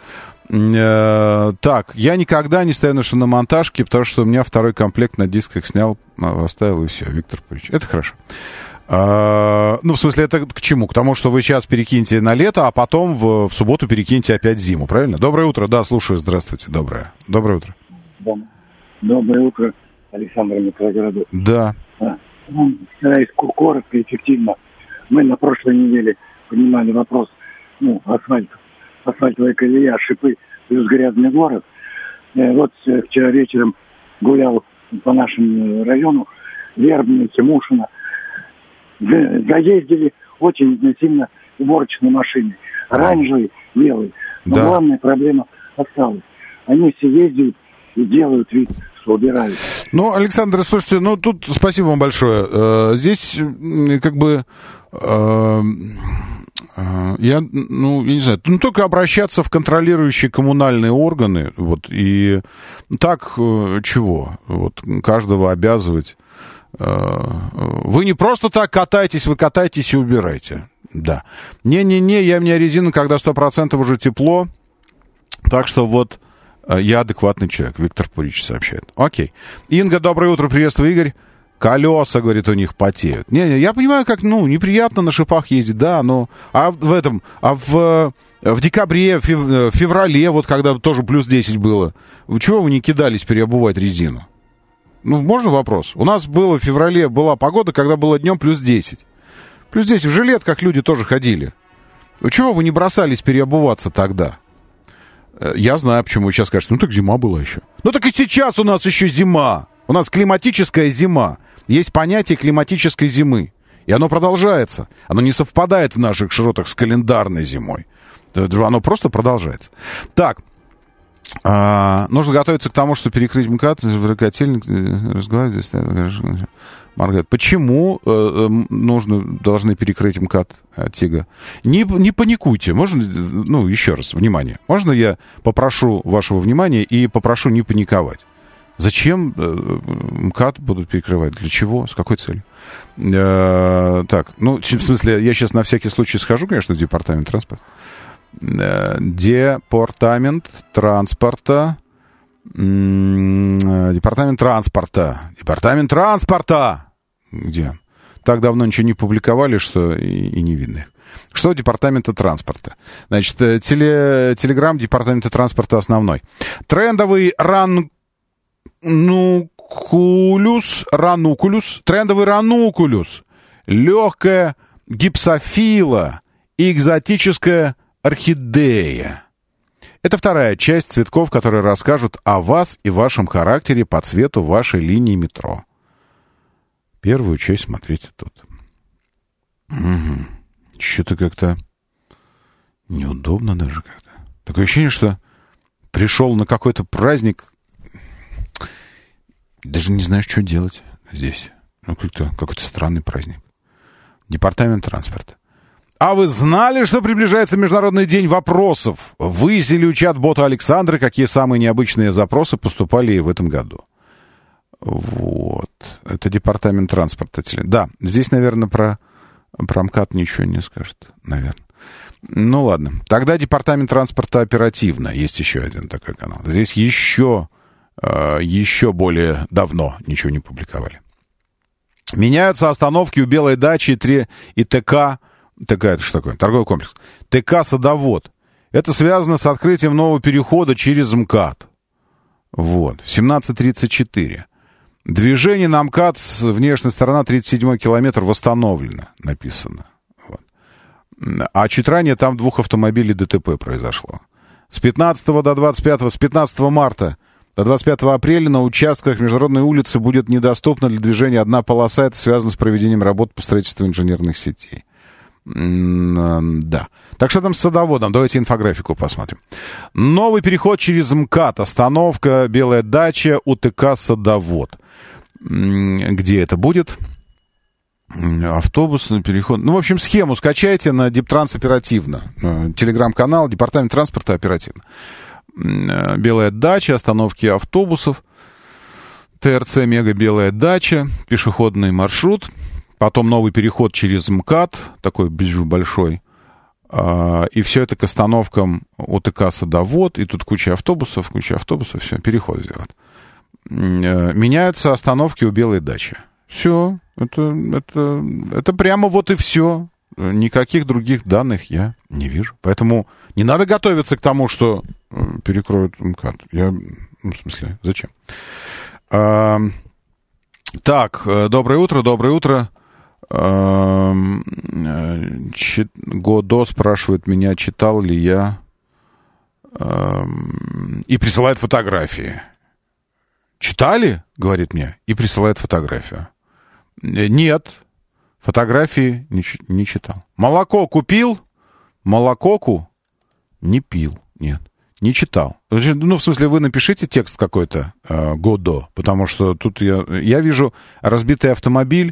Э, так, я никогда не стою на шиномонтажке, потому что у меня второй комплект на дисках снял, оставил, и все, Виктор Павлович. Это хорошо. Э, ну, в смысле, это к чему? К тому, что вы сейчас перекинете на лето, а потом в, в субботу перекинете опять зиму, правильно? Доброе утро, да, слушаю, здравствуйте, доброе. Доброе утро. Доброе утро, Александр Митрогородов. Да. Стараюсь коротко и эффективно. Мы на прошлой неделе поднимали вопрос, ну, асфальт, асфальтовая колея, шипы, плюс грязный город. Вот вчера вечером гулял по нашему району, Вербное, Тимушино. Заездили очень интенсивно уборочные машины. Оранжевые, белые. Но да. Главная проблема осталась. Они все ездят и делают вид, что убирают. Ну, Александр, слушайте, ну тут спасибо вам большое. Э, здесь как бы э, э, я, ну, я не знаю, ну только обращаться в контролирующие коммунальные органы, вот, и так э, чего? Вот, каждого обязывать. Э, вы не просто так катаетесь, вы катаетесь и убираете. Да. Не-не-не, я меня резина, когда сто процентов уже тепло, так что вот я адекватный человек, Виктор Пурич сообщает. Окей. Инга, доброе утро, приветствую, Игорь. Колеса, говорит, у них потеют. Не-не, я понимаю, как, ну, неприятно на шипах ездить, да, но... А в этом, а в, в декабре, в феврале, вот когда тоже плюс десять было, вы чего вы не кидались переобувать резину? Ну, можно вопрос? У нас было в феврале, была погода, когда было днем плюс десять. Плюс десять в жилетках люди тоже ходили. Чего вы не бросались переобуваться тогда? Я знаю, почему вы сейчас скажете, ну так зима была еще. Ну так и сейчас у нас еще зима. У нас климатическая зима. Есть понятие климатической зимы. И оно продолжается. Оно не совпадает в наших широтах с календарной зимой. Оно просто продолжается. Так. А, нужно готовиться к тому, что перекрыть МКАД, котельник, разговаривать здесь. Маргарет, почему э, нужно, должны перекрыть МКАД, Тига? Не, не паникуйте. Можно, ну, еще раз, внимание. Можно я попрошу вашего внимания и попрошу не паниковать? Зачем э, МКАД будут перекрывать? Для чего? С какой целью? Э, так, ну, в смысле, я сейчас на всякий случай схожу, конечно, в департамент транспорта. Э, департамент транспорта. Департамент транспорта. Департамент транспорта. Где? Так давно ничего не публиковали, что и, и не видно. Что департамента транспорта? Значит, теле, телеграм департамента транспорта основной. Трендовый ранукулюс, ранукулюс, трендовый ранукулюс, легкая гипсофила и экзотическая орхидея. Это вторая часть цветков, которые расскажут о вас и вашем характере по цвету вашей линии метро. Первую часть смотрите тут. Угу. Что-то как-то неудобно даже как-то. Такое ощущение, что пришел на какой-то праздник. Даже не знаешь, что делать здесь. Ну, как-то какой-то странный праздник. Департамент транспорта. А вы знали, что приближается Международный день вопросов? Выяснили у чат-бота Александры, какие самые необычные запросы поступали в этом году. Вот. Это департамент транспорта. Да, здесь, наверное, про, про МКАД ничего не скажет. Наверное. Ну, ладно. Тогда департамент транспорта оперативно. Есть еще один такой канал. Здесь еще, э, еще более давно ничего не публиковали. Меняются остановки у Белой дачи и, три, и ТК. ТК это что такое? Торговый комплекс. ТК «Садовод». Это связано с открытием нового перехода через МКАД. Вот. В семнадцать тридцать четыре. Движение на МКАД с внешней стороны тридцать седьмой километр восстановлено. Написано. Вот. А чуть ранее там двух автомобилей ДТП произошло. С пятнадцатого до двадцать пятого, с пятнадцатого марта до двадцать пятого апреля на участках Международной улицы будет недоступна для движения одна полоса. Это связано с проведением работ по строительству инженерных сетей. Да. Так что там с Садоводом? Давайте инфографику посмотрим. Новый переход через МКАД. Остановка Белая дача, УТК «Садовод». Где это будет? Автобусный переход. Ну, в общем, схему скачайте на Диптранс оперативно. Телеграм-канал, департамент транспорта оперативно. Белая дача, остановки автобусов. ТРЦ «Мега Белая дача», пешеходный маршрут. Потом новый переход через МКАД, такой большой. И все это к остановкам ОТК «Садовод». И тут куча автобусов, куча автобусов. Все, переход сделать. Меняются остановки у Белой дачи. Все. Это, это, это прямо вот и все. Никаких других данных я не вижу. Поэтому не надо готовиться к тому, что перекроют МКАД. Я, ну, в смысле, зачем? А, так, доброе утро, доброе утро. Чит... Годо спрашивает меня, читал ли я, и присылает фотографии. Читали, говорит мне, и присылает фотографию. Нет, фотографии не, не читал. Молоко купил, молококу не пил, нет, не читал. Ну, в смысле, вы напишите текст какой-то, Годо, потому что тут я, я вижу разбитый автомобиль,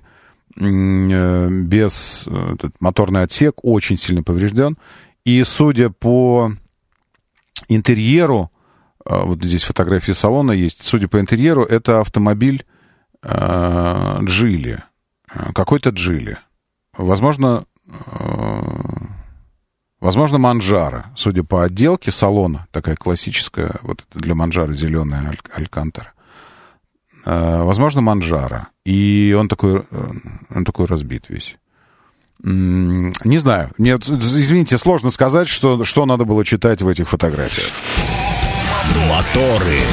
без этот, моторный отсек очень сильно поврежден. И судя по интерьеру, вот здесь фотографии салона есть, судя по интерьеру, это автомобиль э, Джили. Какой-то Джили. Возможно, э, возможно, Манджаро. Судя по отделке салона, такая классическая, вот это для Манджаро зеленая аль- алькантара. Возможно, Манджаро. И он такой, он такой разбит весь. Не знаю. Нет, извините, сложно сказать, что, что надо было читать в этих фотографиях. Моторы.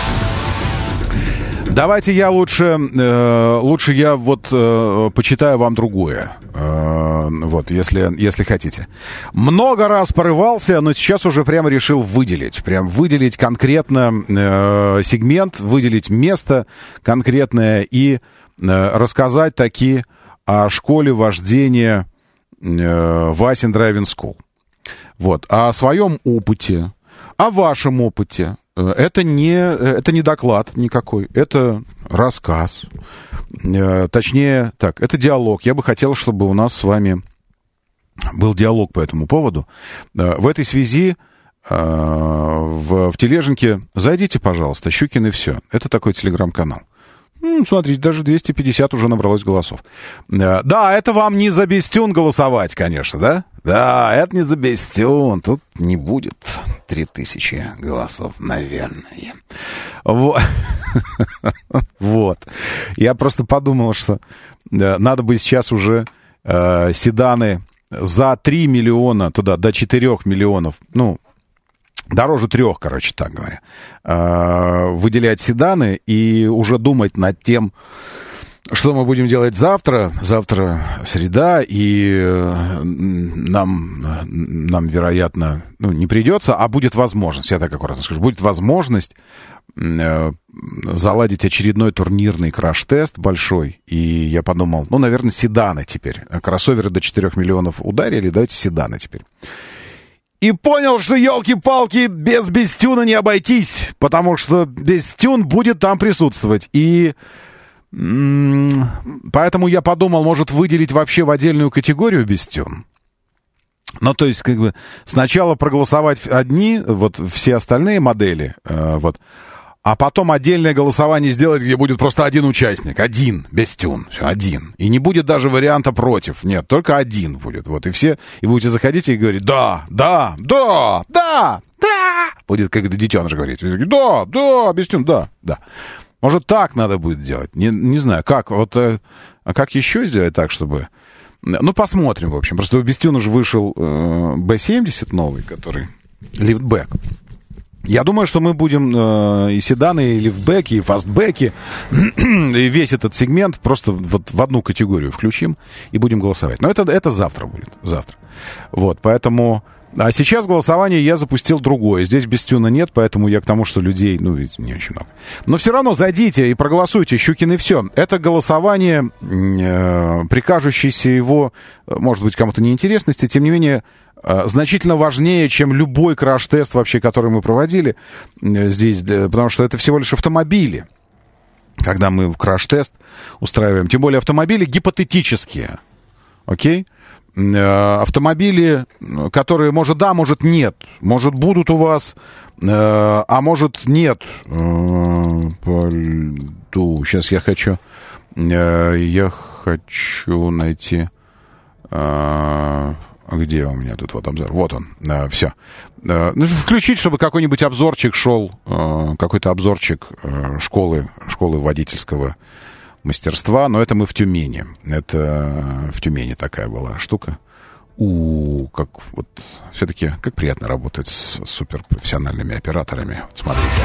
Давайте я лучше, э, лучше я вот э, почитаю вам другое. Э, вот, если, если хотите. Много раз порывался, но сейчас уже прямо решил выделить. Прям выделить конкретно э, сегмент, выделить место конкретное и э, рассказать таки о школе вождения э, Васин Driving School. Вот, о своем опыте, о вашем опыте. Это не, это не доклад никакой, это рассказ. Точнее, так, это диалог. Я бы хотел, чтобы у нас с вами был диалог по этому поводу. В этой связи в, в тележеньке зайдите, пожалуйста, Щукин и все. Это такой телеграм-канал. Ну, смотрите, даже двести пятьдесят уже набралось голосов. Да, это вам не за Бестюн голосовать, конечно, да? Да, это не за Бестюн. Тут не будет три тысячи голосов, наверное. Вот. Вот. Я просто подумал, что надо бы сейчас уже э, седаны за три миллиона, туда, до четырех миллионов, ну, дороже трех, короче, так говоря, выделять седаны и уже думать над тем, Что мы будем делать завтра? Завтра среда, и нам, нам вероятно, ну, не придется, а будет возможность, я так аккуратно скажу, будет возможность заладить очередной турнирный краш-тест большой. И я подумал, ну, наверное, седаны теперь. Кроссоверы до четырёх миллионов ударили, давайте седаны теперь. И понял, что, елки-палки, без Бестюна не обойтись, потому что Бестюн будет там присутствовать. И поэтому я подумал, может, выделить вообще в отдельную категорию Бестюн. Ну, то есть, как бы, сначала проголосовать одни, вот, все остальные модели, э, вот, а потом отдельное голосование сделать, где будет просто один участник, один, Бестюн, все, один. И не будет даже варианта против, нет, только один будет, вот, и все, и вы будете заходить и говорить, да, да, да, да, да, будет как детеныш говорить, да, да, Бестюн, да, да. Может, так надо будет делать, не, не знаю, как, вот, э, а как еще сделать так, чтобы... Ну, посмотрим, в общем. Просто у Бестюна же вышел э, би семьдесят новый, который лифтбэк. Я думаю, что мы будем э, и седаны, и лифтбэки, и фастбэки, и весь этот сегмент просто вот в одну категорию включим и будем голосовать. Но это, это завтра будет, завтра. Вот, поэтому... А сейчас голосование я запустил другое. Здесь Бестюна нет, поэтому я к тому, что людей, ну, ведь не очень много. Но все равно зайдите и проголосуйте, Щукин и все. Это голосование, э, прикажущееся его, может быть, кому-то неинтересности, тем не менее, э, значительно важнее, чем любой краш-тест вообще, который мы проводили э, здесь, э, потому что это всего лишь автомобили, когда мы краш-тест устраиваем. Тем более автомобили гипотетические, окей? Автомобили, которые, может, да, может, нет. Может, будут у вас, а может, нет. Пойду. Сейчас я хочу... Я хочу найти... Где у меня тут вот обзор? Вот он. Все. Включить, чтобы какой-нибудь обзорчик шел. Какой-то обзорчик школы, школы водительского мастерства, но это мы в Тюмени. Это в Тюмени такая была штука. У, как вот все-таки как приятно работать с суперпрофессиональными операторами. Смотрите.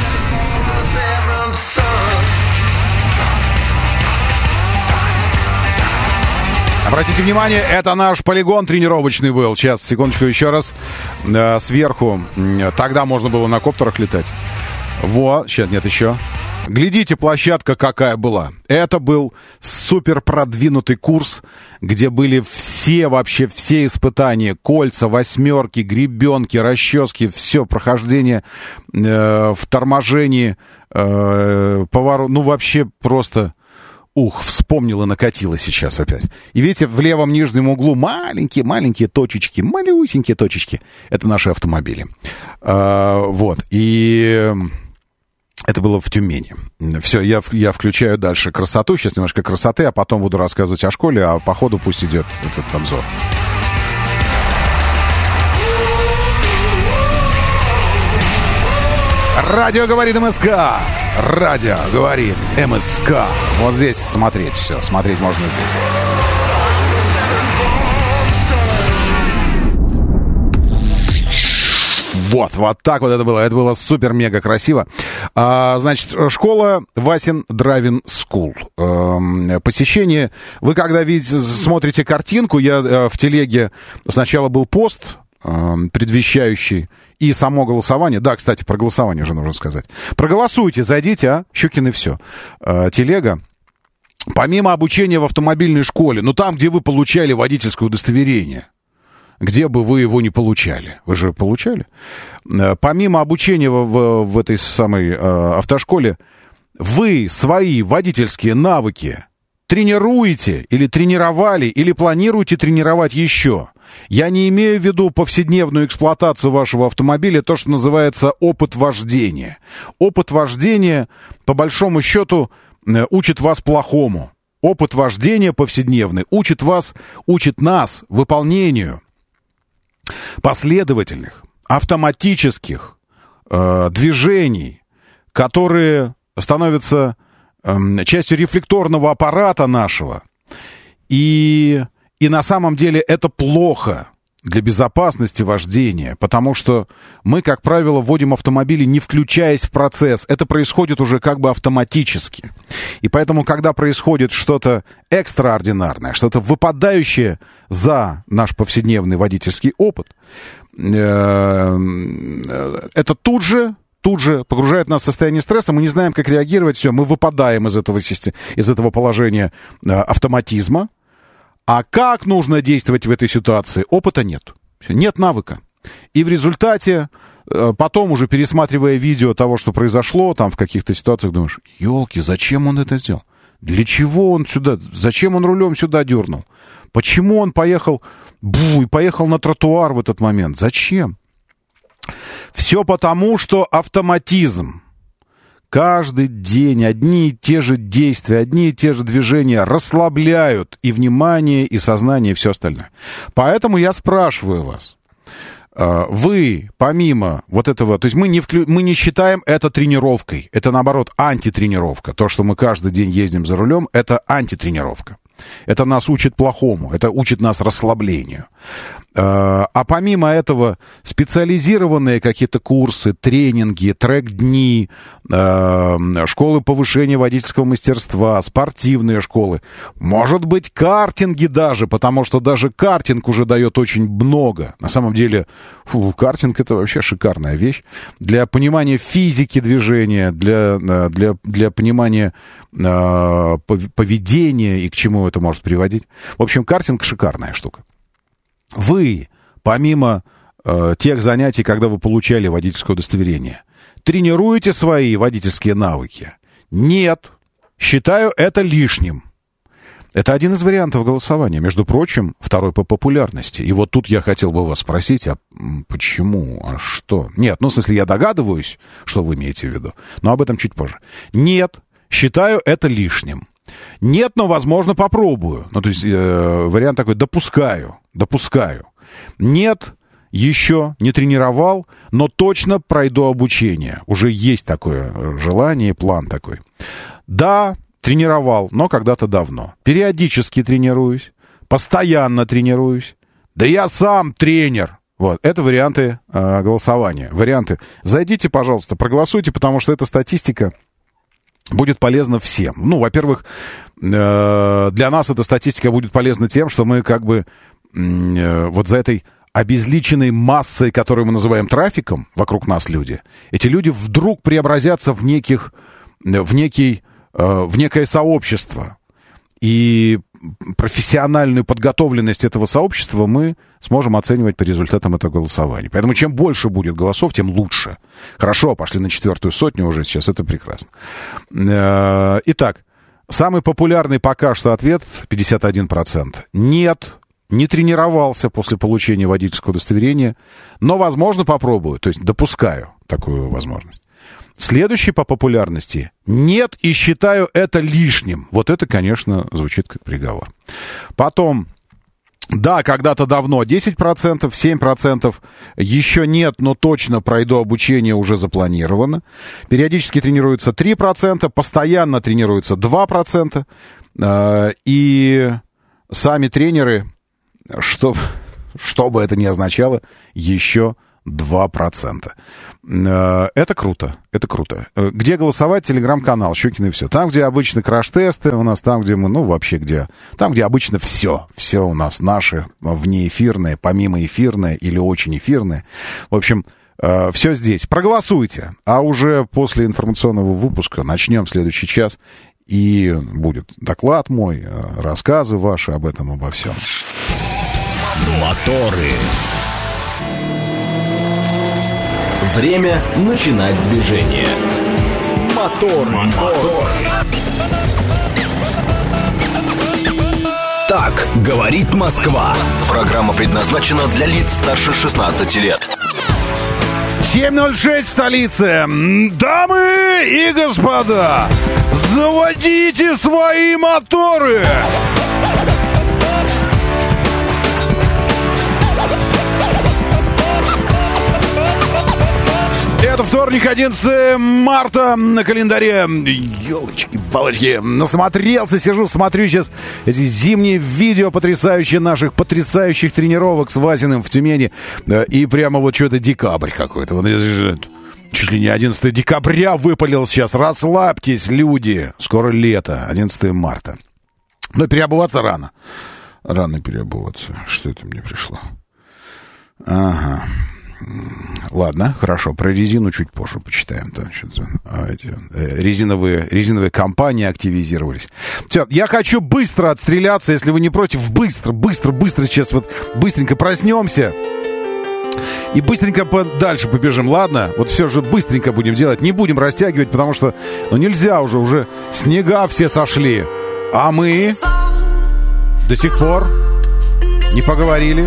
Обратите внимание, это наш полигон тренировочный был. Сейчас, секундочку, еще раз. Э, сверху. Тогда можно было на коптерах летать. Вот, сейчас нет еще. Глядите, площадка какая была. Это был супер продвинутый курс, где были все, вообще все испытания. Кольца, восьмерки, гребенки, расчески, все, прохождение э, в торможении, э, поворот. Ну, вообще просто... Ух, вспомнила, накатила сейчас опять. И видите, в левом нижнем углу маленькие-маленькие точечки, малюсенькие точечки. Это наши автомобили. Э, вот, и... Это было в Тюмени. Все, я, я включаю дальше красоту. Сейчас немножко красоты, а потом буду рассказывать о школе, а по ходу пусть идет этот обзор. Радио говорит МСК. Радио говорит МСК. Вот здесь смотреть все. Смотреть можно здесь. Вот, вот так вот это было. Это было супер-мега красиво. А, значит, школа Васин Драйвин Скул. А, посещение. Вы когда видите, смотрите картинку, я а, в телеге сначала был пост, а, предвещающий, и само голосование. Да, кстати, про голосование же нужно сказать. Проголосуйте, зайдите, а? Щукин и все. А, телега. Помимо обучения в автомобильной школе, ну там, где вы получали водительское удостоверение, где бы вы его не получали. Вы же получали. Помимо обучения в, в, в этой самой э, автошколе, вы свои водительские навыки тренируете или тренировали, или планируете тренировать еще. Я не имею в виду повседневную эксплуатацию вашего автомобиля, то, что называется опыт вождения. Опыт вождения, по большому счету, учит вас плохому. Опыт вождения повседневный учит вас, учит нас выполнению последовательных, автоматических э, движений, которые становятся э, частью рефлекторного аппарата нашего. И, и на самом деле это плохо. для безопасности вождения, потому что мы, как правило, вводим автомобили, не включаясь в процесс. Это происходит уже как бы автоматически. И поэтому, когда происходит что-то экстраординарное, что-то выпадающее за наш повседневный водительский опыт, это тут же, тут же погружает нас в состояние стресса, мы не знаем, как реагировать, все, мы выпадаем из этого, из этого положения автоматизма. А как нужно действовать в этой ситуации? Опыта нет. Нет навыка. И в результате, потом уже пересматривая видео того, что произошло, там в каких-то ситуациях, думаешь, елки, зачем он это сделал? Для чего он сюда? Зачем он рулем сюда дернул? Почему он поехал, бу, и поехал на тротуар в этот момент? Зачем? Все потому, что автоматизм. Каждый день одни и те же действия, одни и те же движения расслабляют и внимание, и сознание, и все остальное. Поэтому я спрашиваю вас, вы помимо вот этого, то есть мы не, вклю, мы не считаем это тренировкой, это наоборот антитренировка. То, что мы каждый день ездим за рулем, это антитренировка. Это нас учит плохому, это учит нас расслаблению. А помимо этого специализированные какие-то курсы, тренинги, трек-дни, школы повышения водительского мастерства, спортивные школы, может быть, картинги даже, потому что даже картинг уже дает очень много. На самом деле, фу, картинг — это вообще шикарная вещь. Для понимания физики движения, для, для, для понимания поведения и к чему это может приводить. В общем, картинг — шикарная штука. Вы, помимо э, тех занятий, когда вы получали водительское удостоверение, тренируете свои водительские навыки? Нет. Считаю это лишним. Это один из вариантов голосования. Между прочим, второй по популярности. И вот тут я хотел бы вас спросить, а почему, а что? Нет, ну, в смысле, я догадываюсь, что вы имеете в виду, но об этом чуть позже. Нет, считаю это лишним. Нет, но, возможно, попробую. Ну, то есть, э, вариант такой, допускаю, допускаю. Нет, еще не тренировал, но точно пройду обучение. Уже есть такое желание, план такой. Да, тренировал, но когда-то давно. Периодически тренируюсь, постоянно тренируюсь. Да я сам тренер. Вот, это варианты э, голосования. Варианты. Зайдите, пожалуйста, проголосуйте, потому что эта статистика будет полезна всем. Ну, во-первых, э, для нас эта статистика будет полезна тем, что мы как бы э, вот за этой обезличенной массой, которую мы называем трафиком, вокруг нас люди, эти люди вдруг преобразятся в неких, в некий, э, в некое сообщество. И профессиональную подготовленность этого сообщества мы сможем оценивать по результатам этого голосования. Поэтому чем больше будет голосов, тем лучше. Хорошо, пошли на четвертую сотню уже сейчас, это прекрасно. Итак, самый популярный пока что ответ пятьдесят один процент. Нет, не тренировался после получения водительского удостоверения, но, возможно, попробую, то есть допускаю такую возможность. Следующий по популярности — нет, и считаю это лишним. Вот это, конечно, звучит как приговор. Потом, да, когда-то давно десять процентов, семь процентов, еще нет, но точно пройду обучение, уже запланировано. Периодически тренируется три процента, постоянно тренируется два процента. И сами тренеры, что, что бы это ни означало, еще два процента. Это круто, это круто. Где голосовать? Телеграм-канал Щукин и все. Там, где обычно краш-тесты у нас, там, где мы, ну, вообще где. Там, где обычно все. Все у нас наши, внеэфирные, помимо эфирные или очень эфирные. В общем, все здесь. Проголосуйте. А уже после информационного выпуска начнем следующий час. И будет доклад мой, рассказы ваши об этом, обо всем. Моторы. Время начинать движение. Мотор, мотор. Так говорит Москва. Программа предназначена для лиц старше шестнадцати лет. семь ноль шесть в столице. Дамы и господа, заводите свои моторы! Это вторник, одиннадцатое марта на календаре. Ёлочки-палочки. Насмотрелся, сижу, смотрю сейчас эти зимние видео потрясающие наших потрясающих тренировок с Васиным в Тюмени. И прямо вот что-то декабрь какой-то. Вот чуть ли не одиннадцатое декабря выпалил сейчас. Расслабьтесь, люди. Скоро лето, одиннадцатое марта. Но переобуваться рано. Рано переобуваться. Что это мне пришло? Ага. Ладно, хорошо. Про резину чуть позже почитаем. Там что-то, а, эти, э, резиновые, резиновые компании активизировались. Все, я хочу быстро отстреляться, если вы не против. Быстро, быстро, быстро сейчас вот быстренько проснемся. И быстренько дальше побежим, ладно? Вот все же быстренько будем делать. Не будем растягивать, потому что ну, нельзя уже. Уже снега все сошли. А мы до сих пор не поговорили.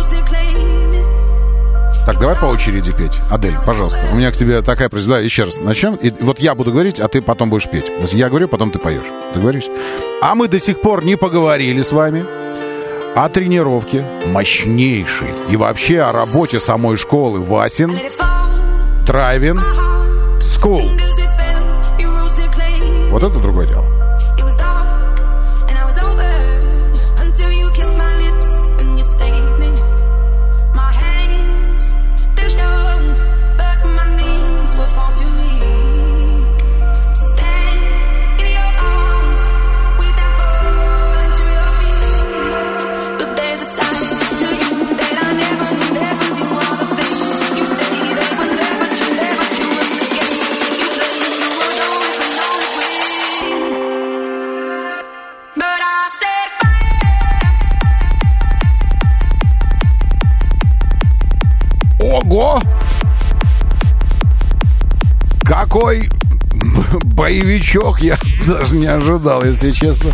Так, давай по очереди петь. Адель, пожалуйста. У меня к тебе такая просьба. Еще раз начнем. И вот я буду говорить, а ты потом будешь петь. Я говорю, потом ты поешь. Договорились? А мы до сих пор не поговорили с вами о тренировке мощнейшей и вообще о работе самой школы Васин Драйвин Скул. Вот это другое дело. Ого! Какой боевичок, я даже не ожидал, если честно.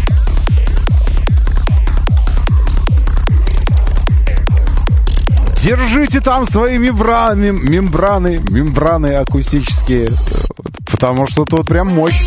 Держите там свои мембраны, мембраны, мембраны акустические, потому что тут прям мощь.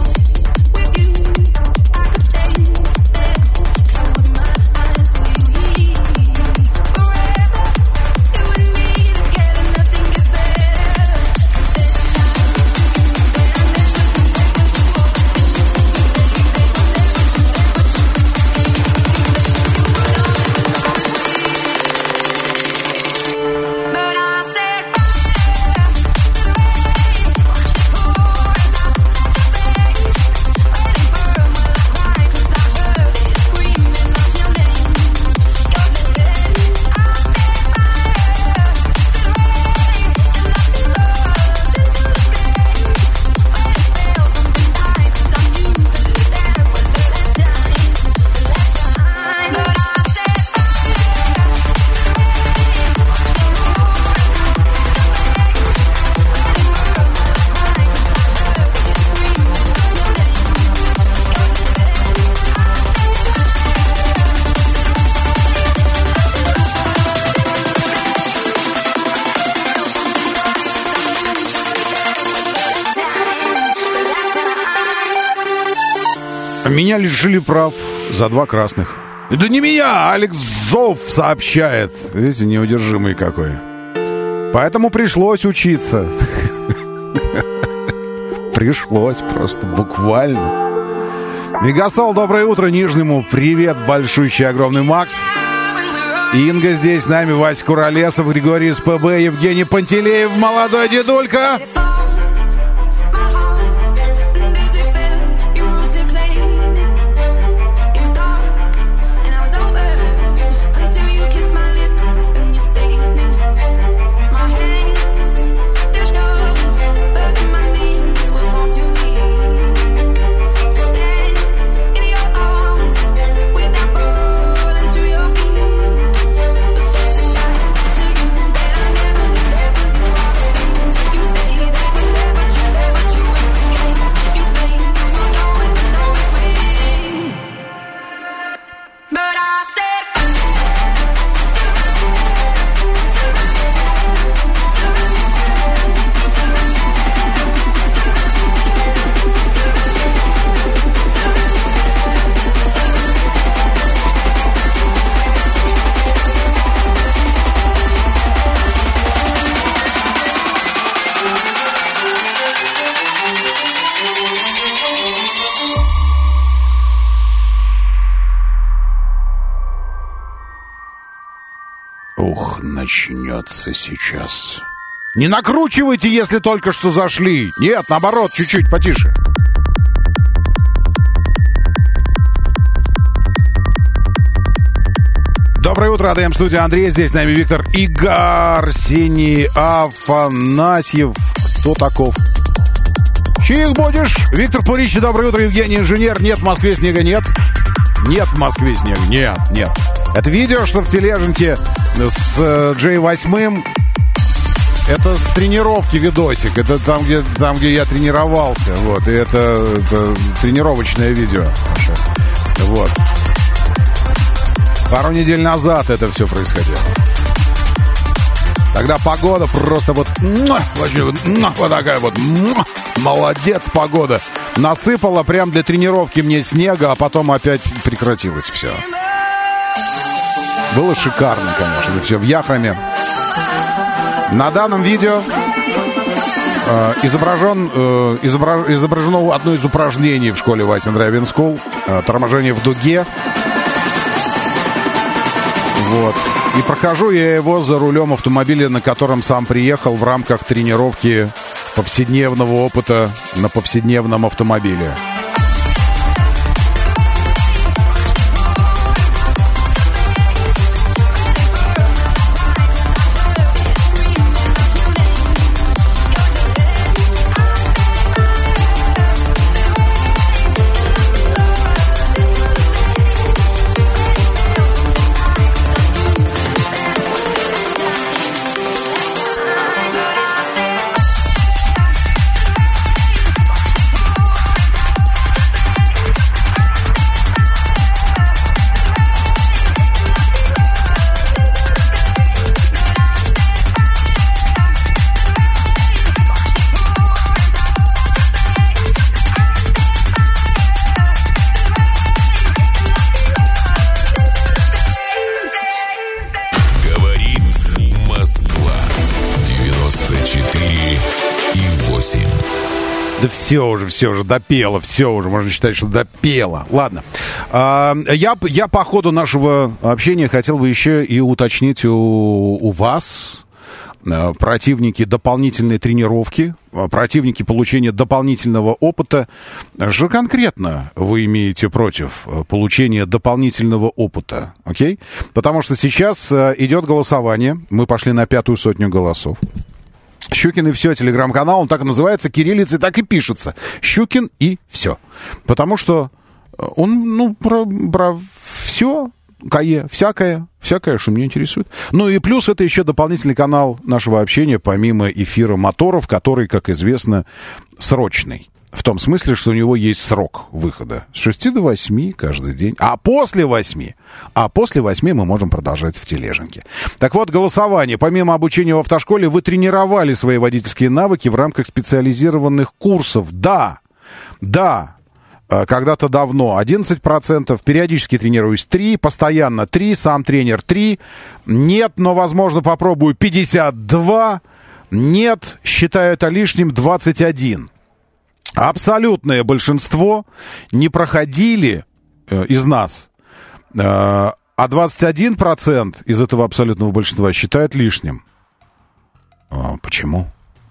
Меня лишили прав за два красных. Да не меня, Алекс Зов сообщает. Видите, неудержимый какой. Поэтому пришлось учиться. Пришлось просто, буквально. Мегасол, доброе утро Нижнему. Привет, большущий, огромный Макс. Инга здесь с нами, Вася Куролесов, Григорий из ПБ, Евгений Пантелеев, молодой дедулька. начнется сейчас. Не накручивайте, если только что зашли. Нет, наоборот, чуть-чуть потише. Доброе утро, АДМ, студия Андрей. Здесь с нами Виктор и Арсений Афанасьев. Кто таков? Чьих будешь? Виктор Пуричи, доброе утро. Евгений Инженер. Нет, в Москве снега нет. Нет, в Москве снега. Нет, нет. Это видео, что в тележенке с джей восемь. Это с тренировки видосик. Это там, где, там, где я тренировался. Вот. И это, это тренировочное видео. Вот. Пару недель назад это все происходило. Тогда погода просто вот... Вот такая вот... Молодец, погода. Насыпала прям для тренировки мне снега, а потом опять прекратилось все. Было шикарно, конечно. Все в Яхроме. На данном видео э, изображен, э, изображ, изображено одно из упражнений в школе Васин Driving School. Э, торможение в дуге. Вот. И прохожу я его за рулем автомобиля, на котором сам приехал в рамках тренировки повседневного опыта на повседневном автомобиле. Да все уже, все уже допело, все уже, можно считать, что допело. Ладно. А, я, я по ходу нашего общения хотел бы еще и уточнить у, у вас, противники дополнительной тренировки, противники получения дополнительного опыта. Что конкретно вы имеете против получения дополнительного опыта? Окей? Потому что сейчас идет голосование. Мы пошли на пятую сотню голосов. Щукин и все, телеграм-канал, он так и называется, кириллицей так и пишется. Щукин и все. Потому что он, ну, про, про все, кае, всякое, всякое, что меня интересует. Ну и плюс это еще дополнительный канал нашего общения, помимо эфира моторов, который, как известно, срочный. В том смысле, что у него есть срок выхода. С шести до восьми каждый день. А после восьми, а после восьми мы можем продолжать в тележенке. Так вот, голосование. Помимо обучения в автошколе, вы тренировали свои водительские навыки в рамках специализированных курсов. Да, да. Когда-то давно одиннадцать процентов, периодически тренируюсь три, постоянно три, сам тренер три, нет, но, возможно, попробую пятьдесят два, нет, считаю это лишним двадцать один. Абсолютное большинство не проходили э, из нас, э, а двадцать один процент из этого абсолютного большинства считают лишним. А почему?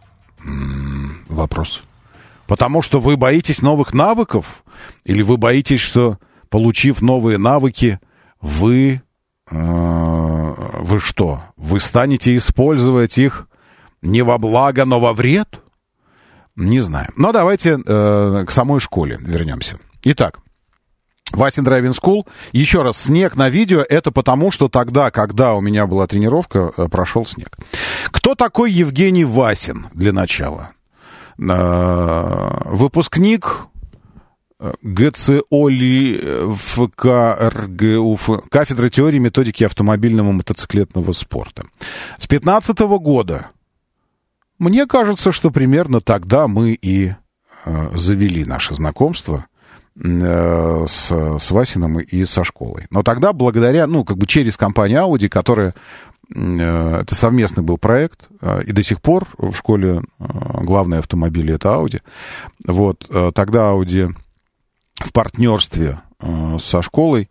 М-м, вопрос. Потому что вы боитесь новых навыков? Или вы боитесь, что, получив новые навыки, вы... Э, вы что? Вы станете использовать их не во благо, но во вред? Не знаю. Но давайте э, к самой школе вернемся. Итак, Васин Driving School. Еще раз, снег на видео, это потому, что тогда, когда у меня была тренировка, прошел снег. Кто такой Евгений Васин, для начала? Э, выпускник ГЦОЛИФК кафедры теории и методики автомобильного мотоциклетного спорта. С пятнадцатого года. Мне кажется, что примерно тогда мы и э, завели наше знакомство э, с, с Васиным и со школой. Но тогда благодаря, ну, как бы через компанию Audi, которая... Э, это совместный был проект, э, и до сих пор в школе э, главные автомобили — это Audi. Вот, э, тогда Audi в партнерстве э, со школой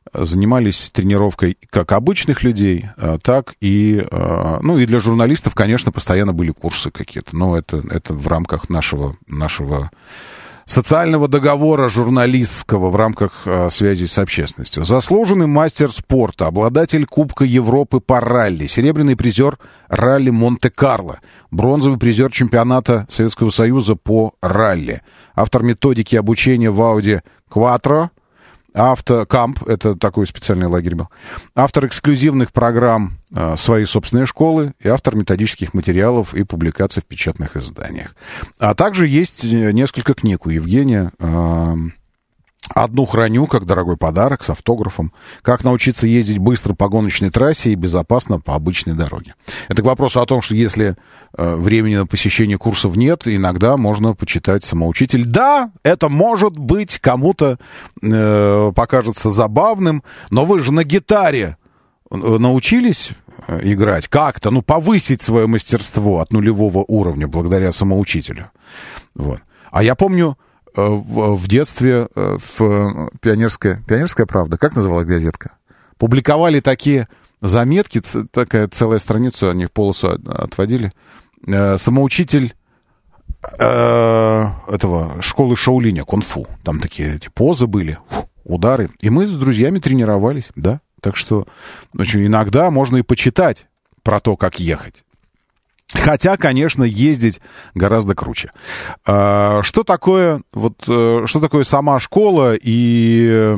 занимались тренировкой как обычных людей, так и, ну, и для журналистов, конечно, постоянно были курсы какие-то, но это, это в рамках нашего, нашего социального договора журналистского, в рамках связи с общественностью. Заслуженный мастер спорта, обладатель Кубка Европы по ралли, серебряный призер ралли Монте-Карло, бронзовый призер чемпионата Советского Союза по ралли, автор методики обучения в Audi Quattro, Автокамп, это такой специальный лагерь был, автор эксклюзивных программ э, своей собственной школы и автор методических материалов и публикаций в печатных изданиях. А также есть несколько книг у Евгения. Э, Одну храню, как дорогой подарок, с автографом. Как научиться ездить быстро по гоночной трассе и безопасно по обычной дороге. Это к вопросу о том, что если э, времени на посещение курсов нет, иногда можно почитать «Самоучитель». Да, это может быть кому-то э, покажется забавным, но вы же на гитаре научились играть как-то, ну, повысить свое мастерство от нулевого уровня благодаря «Самоучителю». Вот. А я помню, В, в детстве в «Пионерская, «Пионерская правда», как называлась газетка, публиковали такие заметки, такая целая страницу, они полосу отводили. Самоучитель э, этого школы Шаолиня, кунг-фу. Там такие эти позы были, фу, удары. И мы с друзьями тренировались, да. Так что очень, иногда можно и почитать про то, как ехать. Хотя, конечно, ездить гораздо круче. Что такое, вот, что такое сама школа и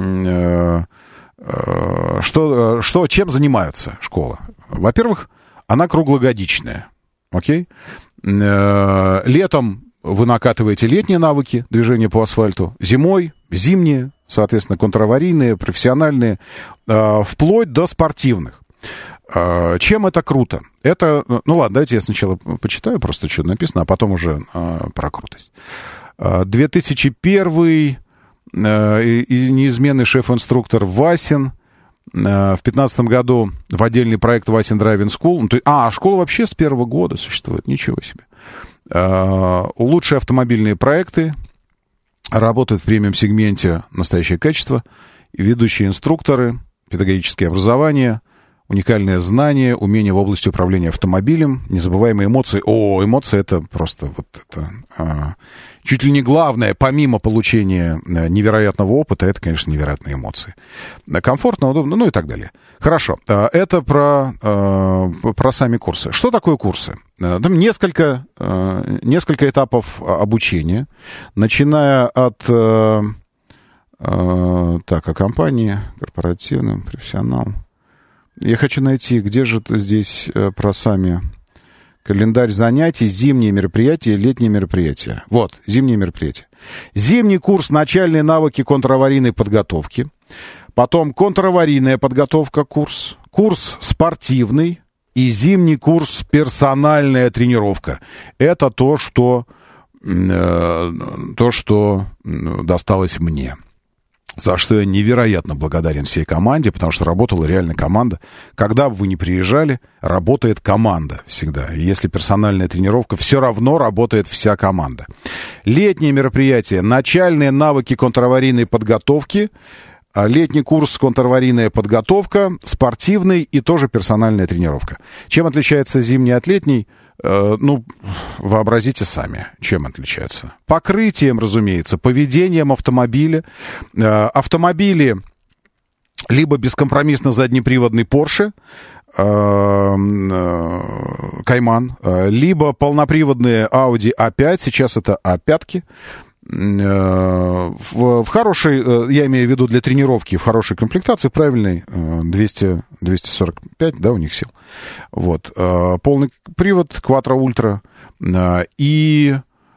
что, что, чем занимается школа? Во-первых, она круглогодичная. Окей? Летом вы накатываете летние навыки движения по асфальту, зимой зимние, соответственно, контраварийные, профессиональные, вплоть до спортивных. Чем это круто? Это, ну ладно, давайте я сначала почитаю просто, что написано, а потом уже э, про крутость. две тысячи первый э, и неизменный шеф-инструктор Васин. Э, в пятнадцатом году в отдельный проект Васин Driving School. Ну, то, а, школа вообще с первого года существует, ничего себе. Э, лучшие автомобильные проекты. Работают в премиум-сегменте «Настоящее качество». Ведущие инструкторы, педагогическое образование, уникальные знания, умения в области управления автомобилем, незабываемые эмоции. О, эмоции — это просто вот это а, чуть ли не главное, помимо получения невероятного опыта, это, конечно, невероятные эмоции. Комфортно, удобно, ну и так далее. Хорошо, это про, про сами курсы. Что такое курсы? Там несколько, несколько этапов обучения, начиная от так, о компании, корпоративном, профессионал. Я хочу найти, где же здесь э, про сами календарь занятий, зимние мероприятия, летние мероприятия. Вот, зимние мероприятия. Зимний курс «Начальные навыки контраварийной подготовки». Потом контраварийная подготовка курс. Курс спортивный и зимний курс «Персональная тренировка». Это то, что, э, то, что досталось мне. За что я невероятно благодарен всей команде, потому что работала реально команда. Когда бы вы ни приезжали, работает команда всегда. И если персональная тренировка, все равно работает вся команда. Летнее мероприятие «Начальные навыки контраварийной подготовки». Летний курс «Контраварийная подготовка», спортивный и тоже персональная тренировка. Чем отличается зимний от летней? Ну, вообразите сами, чем отличается. Покрытием, разумеется, поведением автомобиля. Автомобили либо бескомпромиссно заднеприводный Porsche, Кайман, либо полноприводные Audi а пять, сейчас это а пять. В, в хорошей, я имею в виду для тренировки, в хорошей комплектации, правильной, двести, двести сорок пять, да, у них сил. Вот. Полный привод, Quattro Ultra и,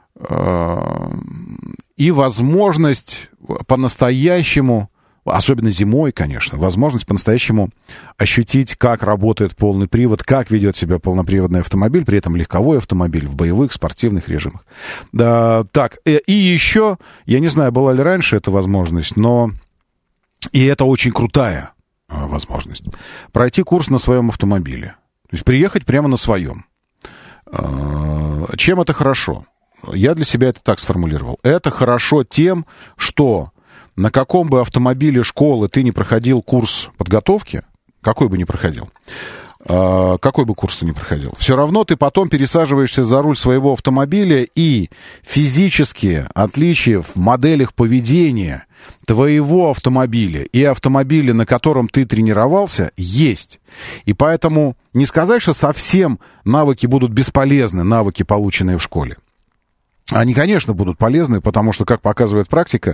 и возможность по-настоящему, особенно зимой, конечно, возможность по-настоящему ощутить, как работает полный привод, как ведет себя полноприводный автомобиль, при этом легковой автомобиль в боевых, спортивных режимах. Да, так, и еще, я не знаю, была ли раньше эта возможность, но и это очень крутая возможность. Пройти курс на своем автомобиле. То есть приехать прямо на своем. Чем это хорошо? Я для себя это так сформулировал. Это хорошо тем, что на каком бы автомобиле школы ты не проходил курс подготовки, какой бы ни проходил, какой бы курс ты ни проходил, все равно ты потом пересаживаешься за руль своего автомобиля, и физические отличия в моделях поведения твоего автомобиля и автомобиля, на котором ты тренировался, есть. И поэтому не сказать, что совсем навыки будут бесполезны, навыки, полученные в школе. Они, конечно, будут полезны, потому что, как показывает практика,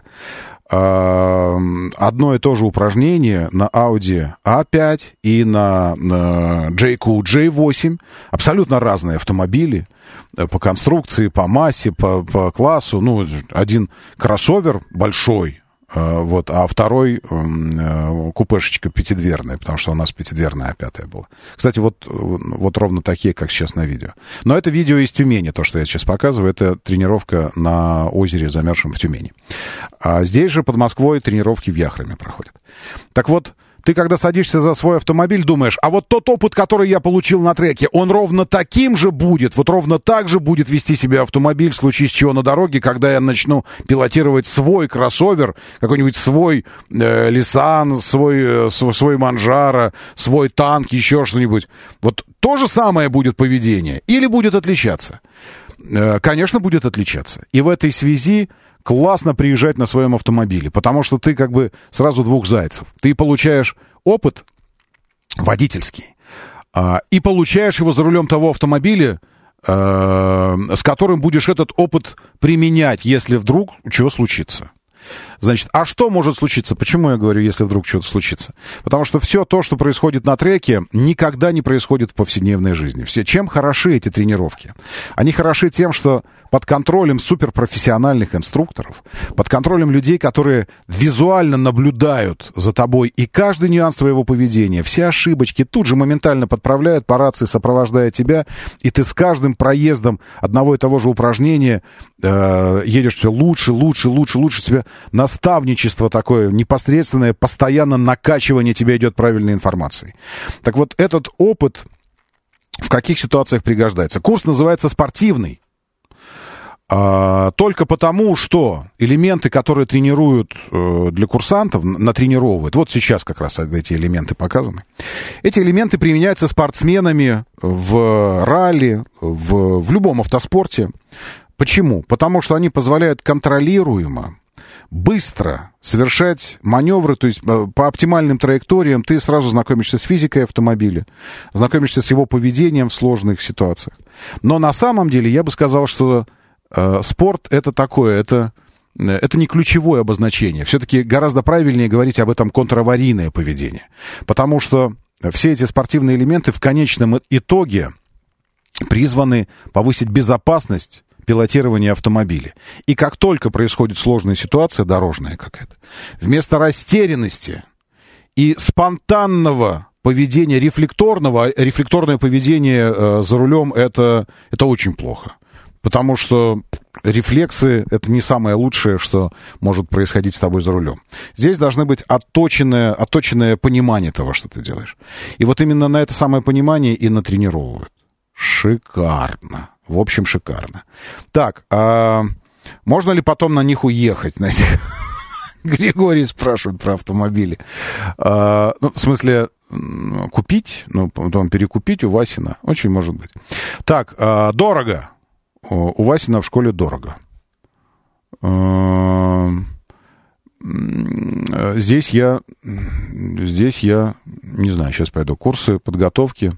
одно и то же упражнение на Audi а пять и на джей кью джей восемь, абсолютно разные автомобили по конструкции, по массе, по, по классу. Ну, один кроссовер большой, вот, а второй купешечка пятидверная, потому что у нас пятидверная а пять была. Кстати, вот, вот ровно такие, как сейчас на видео. Но это видео из Тюмени, то, что я сейчас показываю, это тренировка на озере, замерзшем в Тюмени. А здесь же под Москвой тренировки в Яхроме проходят. Так вот, ты, когда садишься за свой автомобиль, думаешь, а вот тот опыт, который я получил на треке, он ровно таким же будет, вот ровно так же будет вести себя автомобиль в случае с чего на дороге, когда я начну пилотировать свой кроссовер, какой-нибудь свой э, Лисан, свой, э, свой Манжаро, свой танк, еще что-нибудь. Вот то же самое будет поведение или будет отличаться? Э, конечно, будет отличаться. И в этой связи классно приезжать на своем автомобиле, потому что ты как бы сразу двух зайцев. Ты получаешь опыт водительский, а, и получаешь его за рулем того автомобиля, а, с которым будешь этот опыт применять, если вдруг чего случится. Значит, а что может случиться? Почему я говорю, если вдруг что-то случится? Потому что все то, что происходит на треке, никогда не происходит в повседневной жизни. Все, чем хороши эти тренировки? Они хороши тем, что под контролем суперпрофессиональных инструкторов, под контролем людей, которые визуально наблюдают за тобой, и каждый нюанс твоего поведения, все ошибочки тут же моментально подправляют, по рации сопровождая тебя, и ты с каждым проездом одного и того же упражнения э, едешь все лучше, лучше, лучше, лучше себя. Наставничество такое непосредственное, постоянно накачивание тебя идет правильной информацией. Так вот, этот опыт в каких ситуациях пригождается? Курс называется «Спортивный». А, только потому, что элементы, которые тренируют э, для курсантов, натренировывают, вот сейчас как раз эти элементы показаны, эти элементы применяются спортсменами в ралли, в, в любом автоспорте. Почему? Потому что они позволяют контролируемо, быстро совершать маневры, то есть по оптимальным траекториям ты сразу знакомишься с физикой автомобиля, знакомишься с его поведением в сложных ситуациях. Но на самом деле я бы сказал, что э, спорт это такое, это, это не ключевое обозначение. Все-таки гораздо правильнее говорить об этом контраварийное поведение. Потому что все эти спортивные элементы в конечном итоге призваны повысить безопасность пилотирования автомобиля. И как только происходит сложная ситуация, дорожная какая-то, вместо растерянности и спонтанного поведения, рефлекторного, рефлекторное поведение э, за рулем это, это очень плохо. Потому что рефлексы — это не самое лучшее, что может происходить с тобой за рулем. Здесь должны быть отточенное, отточенное понимание того, что ты делаешь. И вот именно на это самое понимание и натренировывают. Шикарно. В общем, шикарно. Так, а можно ли потом на них уехать? Знаете, Григорий спрашивает про автомобили. А, ну, в смысле, купить, ну, потом перекупить у Васина. Очень может быть. Так, а, дорого. У Васина в школе дорого. А, здесь я, здесь я, не знаю, сейчас пойду. Курсы подготовки.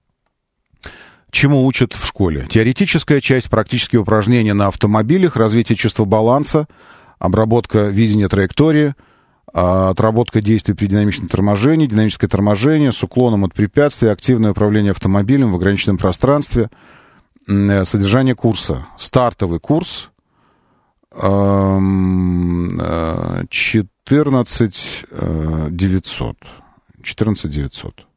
Чему учат в школе? Теоретическая часть, практические упражнения на автомобилях, развитие чувства баланса, обработка видения траектории, отработка действий при динамичном торможении, динамическое торможение с уклоном от препятствия, активное управление автомобилем в ограниченном пространстве, содержание курса. Стартовый курс четырнадцать девятьсот. четырнадцать девятьсот.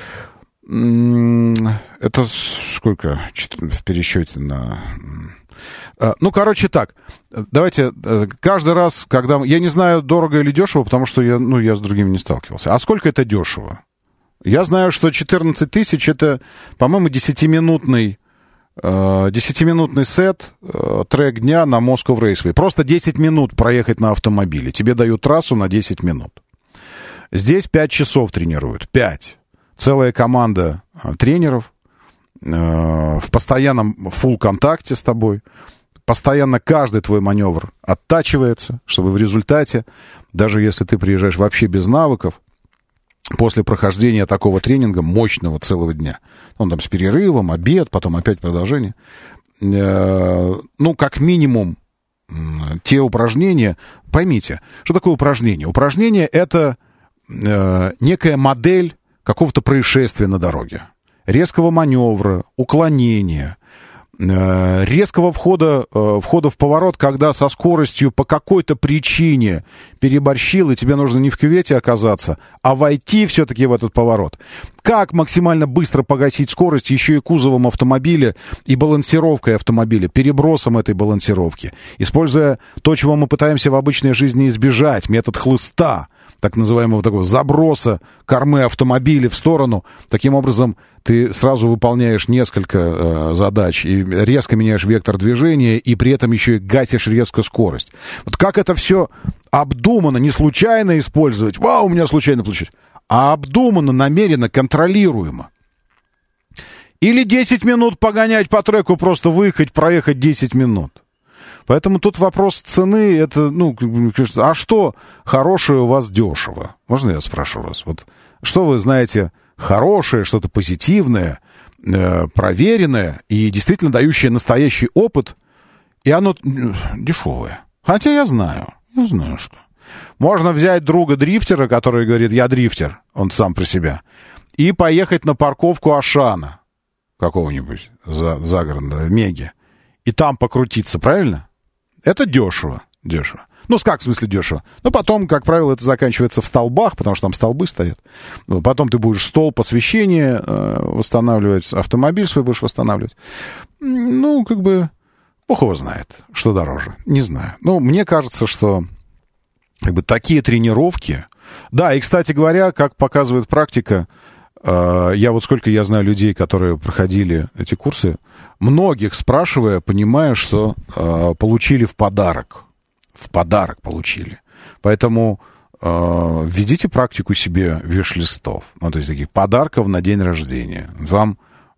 Это сколько в пересчете на... Ну, короче, так. Давайте каждый раз, когда... Я не знаю, дорого или дешево, потому что я, ну, я с другими не сталкивался. А сколько это дешево? Я знаю, что четырнадцать тысяч — это, по-моему, десятиминутный десятиминутный сет, трек дня на Moscow Raceway. Просто десять минут проехать на автомобиле. Тебе дают трассу на десять минут. Здесь пять часов тренируют. пять. Целая команда тренеров в постоянном фулл-контакте с тобой. Постоянно каждый твой маневр оттачивается, чтобы в результате, даже если ты приезжаешь вообще без навыков, после прохождения такого тренинга, мощного целого дня, он там с перерывом, обед, потом опять продолжение, э, ну, как минимум, э, те упражнения, поймите, что такое упражнение? Упражнение — это э, некая модель какого-то происшествия на дороге, резкого маневра, уклонения, э, резкого входа, э, входа в поворот, когда со скоростью по какой-то причине переборщил, и тебе нужно не в кювете оказаться, а войти все-таки в этот поворот. Как максимально быстро погасить скорость еще и кузовом автомобиля и балансировкой автомобиля, перебросом этой балансировки, используя то, чего мы пытаемся в обычной жизни избежать, метод хлыста, так называемого такого заброса кормы автомобиля в сторону. Таким образом, ты сразу выполняешь несколько э, задач и резко меняешь вектор движения, и при этом еще и гасишь резко скорость. Вот как это все обдуманно, не случайно использовать, вау, у меня случайно получилось, а обдуманно, намеренно, контролируемо. Или десять минут погонять по треку, просто выехать, проехать десять минут. Поэтому тут вопрос цены, это, ну, а что хорошее у вас дешево? Можно я спрошу вас? Вот что вы знаете хорошее, что-то позитивное, э, проверенное и действительно дающее настоящий опыт, и оно дешевое? Хотя я знаю, я знаю, что. Можно взять друга-дрифтера, который говорит, я дрифтер, он сам про себя, и поехать на парковку Ашана какого-нибудь за, загородного, Меги, и там покрутиться, правильно? Это дешево, дешево. Ну, как в смысле дешево? Ну, потом, как правило, это заканчивается в столбах, потому что там столбы стоят. Потом ты будешь столб освещения э, восстанавливать, автомобиль свой будешь восстанавливать. Ну, как бы, бог его знает, что дороже. Не знаю. Ну, мне кажется, что как бы такие тренировки... Да, и, кстати говоря, как показывает практика, э, я вот сколько я знаю людей, которые проходили эти курсы, многих спрашивая, понимая, что э, получили в подарок. В подарок получили. Поэтому э, введите практику себе виш-листов. Ну, то есть таких подарков на день рождения. Вам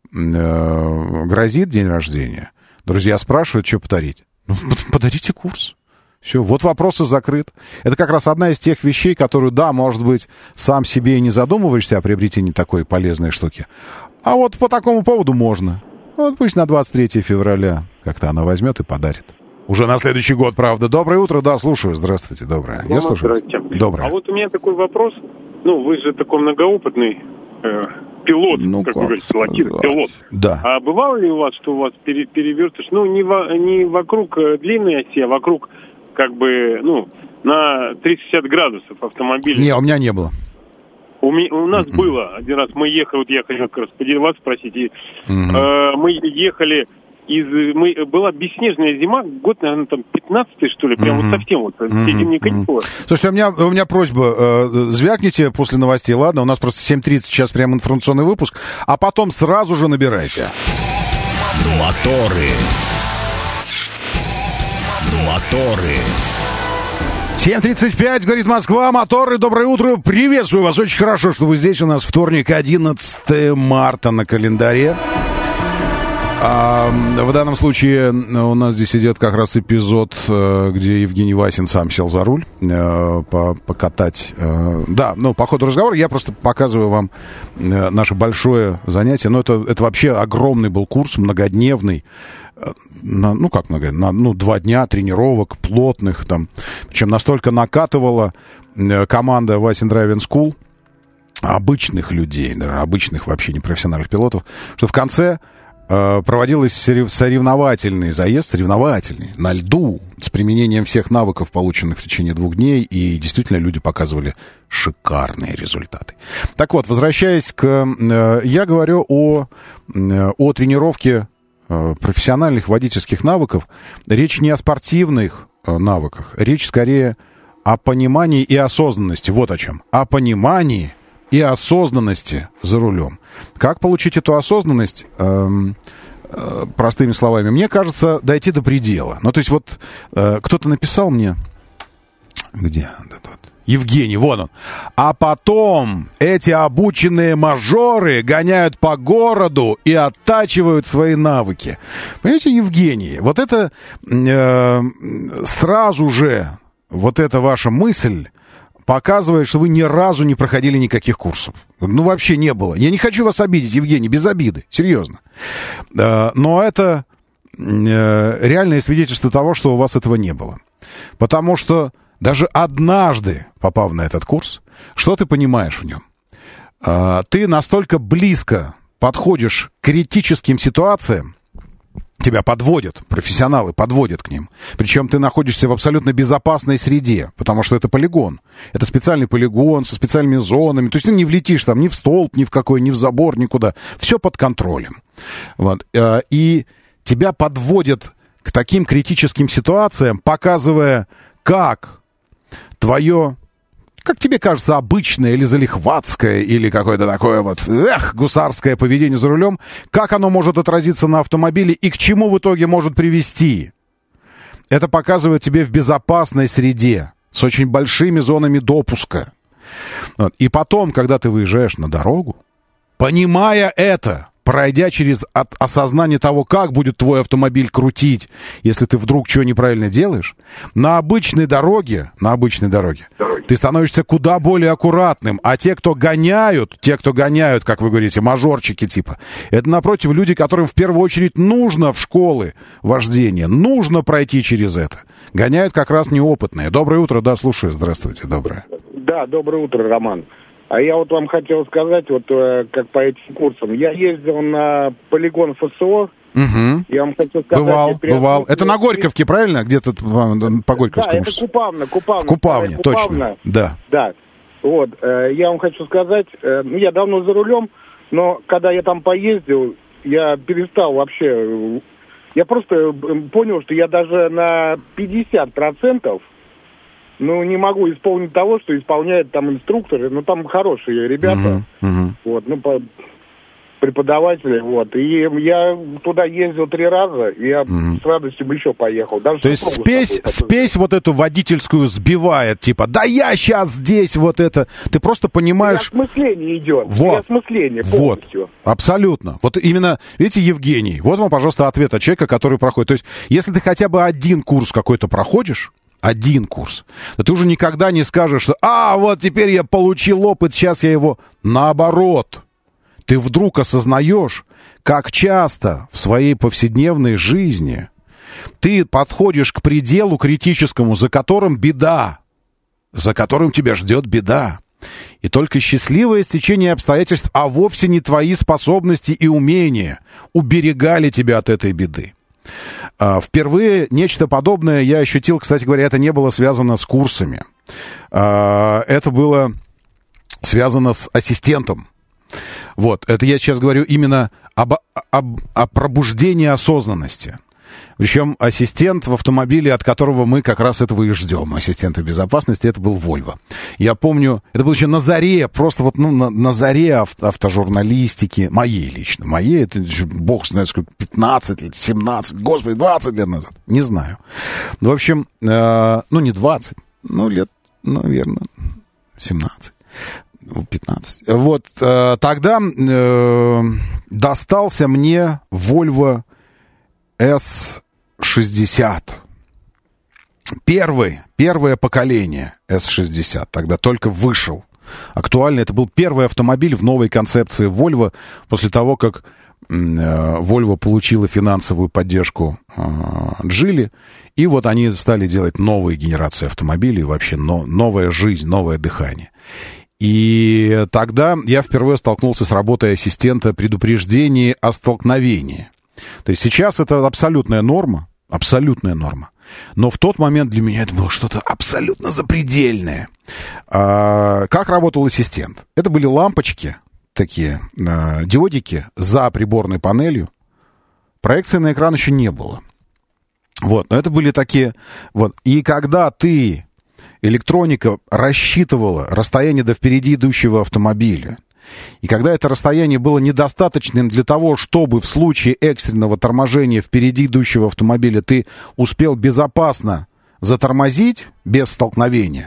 э, грозит день рождения. Друзья спрашивают, что подарить. Ну, подарите курс. Все, вот вопрос и закрыт. Это как раз одна из тех вещей, которую, да, может быть, сам себе и не задумываешься о приобретении такой полезной штуки. А вот по такому поводу можно. Вот пусть на двадцать третьего февраля как-то она возьмет и подарит. Уже на следующий год, правда. Доброе утро, да, слушаю. Здравствуйте, доброе. Я слушаю. Доброе. А вот у меня такой вопрос. Ну, вы же такой многоопытный э, пилот, ну, как, как вы говорите, латин, пилот. Да. А бывало ли у вас, что у вас пере, перевертыш, ну, не, во, не вокруг длинной оси, а вокруг, как бы, ну, на триста шестьдесят градусов автомобиля? Не, у меня не было. У, меня, у нас mm-hmm. было один раз, мы ехали, вот я хотел как раз вас спросить, и, mm-hmm. э, мы ехали из, мы, была бесснежная зима, год, наверное, там пятнадцатый, что ли, прям mm-hmm. вот совсем вот, mm-hmm. зимние каникулы. Слушайте, у меня, у меня просьба, э, звякните после новостей, ладно? У нас просто семь тридцать, сейчас прям информационный выпуск, а потом сразу же набирайте. Моторы. Моторы. семь тридцать пять, говорит Москва, моторы, доброе утро, приветствую вас, очень хорошо, что вы здесь, у нас вторник, одиннадцатое марта на календаре. А, в данном случае у нас здесь идет как раз эпизод, где Евгений Васин сам сел за руль, по, покатать. Да, ну, по ходу разговора я просто показываю вам наше большое занятие. Но это, это вообще огромный был курс, многодневный. На, ну, как много, на, ну, два дня тренировок плотных там. Причем настолько накатывала команда Васин Driving School обычных людей, да, обычных вообще непрофессиональных пилотов, что в конце проводилось соревновательный заезд, соревновательный, на льду, с применением всех навыков, полученных в течение двух дней, и действительно люди показывали шикарные результаты. Так вот, возвращаясь к... Я говорю о, о тренировке профессиональных водительских навыков. Речь не о спортивных навыках, речь скорее о понимании и осознанности. Вот о чем. О понимании и осознанности за рулем. Как получить эту осознанность? э, простыми словами, мне кажется, дойти до предела. Ну, то есть вот э, кто-то написал мне... Где? Евгений, вон он. А потом эти обученные мажоры гоняют по городу и оттачивают свои навыки. Понимаете, Евгений, вот это э, сразу же, вот эта ваша мысль показывает, что вы ни разу не проходили никаких курсов. Ну, вообще не было. Я не хочу вас обидеть, Евгений, без обиды, серьезно. Э, но это э, реальное свидетельство того, что у вас этого не было. Потому что даже однажды, попав на этот курс, что ты понимаешь в нем? Э, ты настолько близко подходишь к критическим ситуациям, тебя подводят, профессионалы подводят к ним. Причем ты находишься в абсолютно безопасной среде, потому что это полигон. Это специальный полигон со специальными зонами. То есть ты не влетишь там ни в столб, ни в какой, ни в забор, никуда. Все под контролем. Вот. И тебя подводят к таким критическим ситуациям, показывая, как твое... как тебе кажется, обычное или залихватское, или какое-то такое вот, эх, гусарское поведение за рулем, как оно может отразиться на автомобиле и к чему в итоге может привести. Это показывает тебе в безопасной среде, с очень большими зонами допуска. Вот. И потом, когда ты выезжаешь на дорогу, понимая это, пройдя через от осознание того, как будет твой автомобиль крутить, если ты вдруг что неправильно делаешь, на обычной дороге, на обычной дороге, ты становишься куда более аккуратным. А те, кто гоняют, те, кто гоняют, как вы говорите, мажорчики типа, это, напротив, люди, которым в первую очередь нужно в школы вождения, нужно пройти через это. Гоняют как раз неопытные. Доброе утро, да, слушаю, здравствуйте, доброе. Да, доброе утро, Роман. А я вот вам хотел сказать, вот э, как по этим курсам. Я ездил на полигон эф эс о. Угу. Я вам хочу сказать... Бывал, бывал. Это на Горьковке, правильно? Где-то по Горьковскому? Да, это Купавна, Купавна. В Купавне, точно. Да. Да. Вот. Э, я вам хочу сказать, э, я давно за рулем, но когда я там поездил, я перестал вообще... Я просто понял, что я даже на пятьдесят процентов ну, не могу исполнить того, что исполняют там инструкторы. Ну, там хорошие ребята. Uh-huh, uh-huh. Вот, ну, по, преподаватели, вот. И я туда ездил три раза, и я uh-huh. с радостью бы еще поехал. Даже то есть спесь, спесь вот эту водительскую сбивает, типа, да я сейчас здесь вот это. Ты просто понимаешь... Переосмысление идет. Вот. Переосмысление полностью. Вот. Абсолютно. Вот именно, видите, Евгений, вот вам, пожалуйста, ответ от человека, который проходит. То есть, если ты хотя бы один курс какой-то проходишь, один курс, то ты уже никогда не скажешь, что «А, вот теперь я получил опыт, сейчас я его...» Наоборот, ты вдруг осознаешь, как часто в своей повседневной жизни ты подходишь к пределу критическому, за которым беда, за которым тебя ждет беда. И только счастливое стечение обстоятельств, а вовсе не твои способности и умения, уберегали тебя от этой беды. Впервые нечто подобное я ощутил, кстати говоря, это не было связано с курсами. Это было связано с ассистентом. Вот, это я сейчас говорю именно об, об, о пробуждении осознанности. Причем ассистент в автомобиле, от которого мы как раз этого и ждем. Ассистента безопасности, это был Volvo. Я помню, это было еще на заре, просто вот ну, на, на заре авто, автожурналистики, моей лично, моей, это еще, бог знает сколько, пятнадцать лет, семнадцать, господи, двадцать лет назад, не знаю. В общем, э, ну не двадцать, ну лет, наверное, семнадцать. пятнадцать. Вот, э, тогда э, достался мне Volvo эс шестьдесят. Первый, первое поколение эс шестьдесят. Тогда только вышел. Актуально, это был первый автомобиль в новой концепции Volvo после того, как э, Volvo получила финансовую поддержку э, Geely. И вот они стали делать новые генерации автомобилей, вообще но, новая жизнь, новое дыхание. И тогда я впервые столкнулся с работой ассистента предупреждения о столкновении. То есть сейчас это абсолютная норма, абсолютная норма. Но в тот момент для меня это было что-то абсолютно запредельное. А, как работал ассистент? Это были лампочки, такие а, диодики за приборной панелью. Проекции на экран еще не было. Вот, но это были такие... Вот. И когда ты, электроника, рассчитывала расстояние до впереди идущего автомобиля, И когда это расстояние было недостаточным для того, чтобы в случае экстренного торможения впереди идущего автомобиля ты успел безопасно затормозить без столкновения,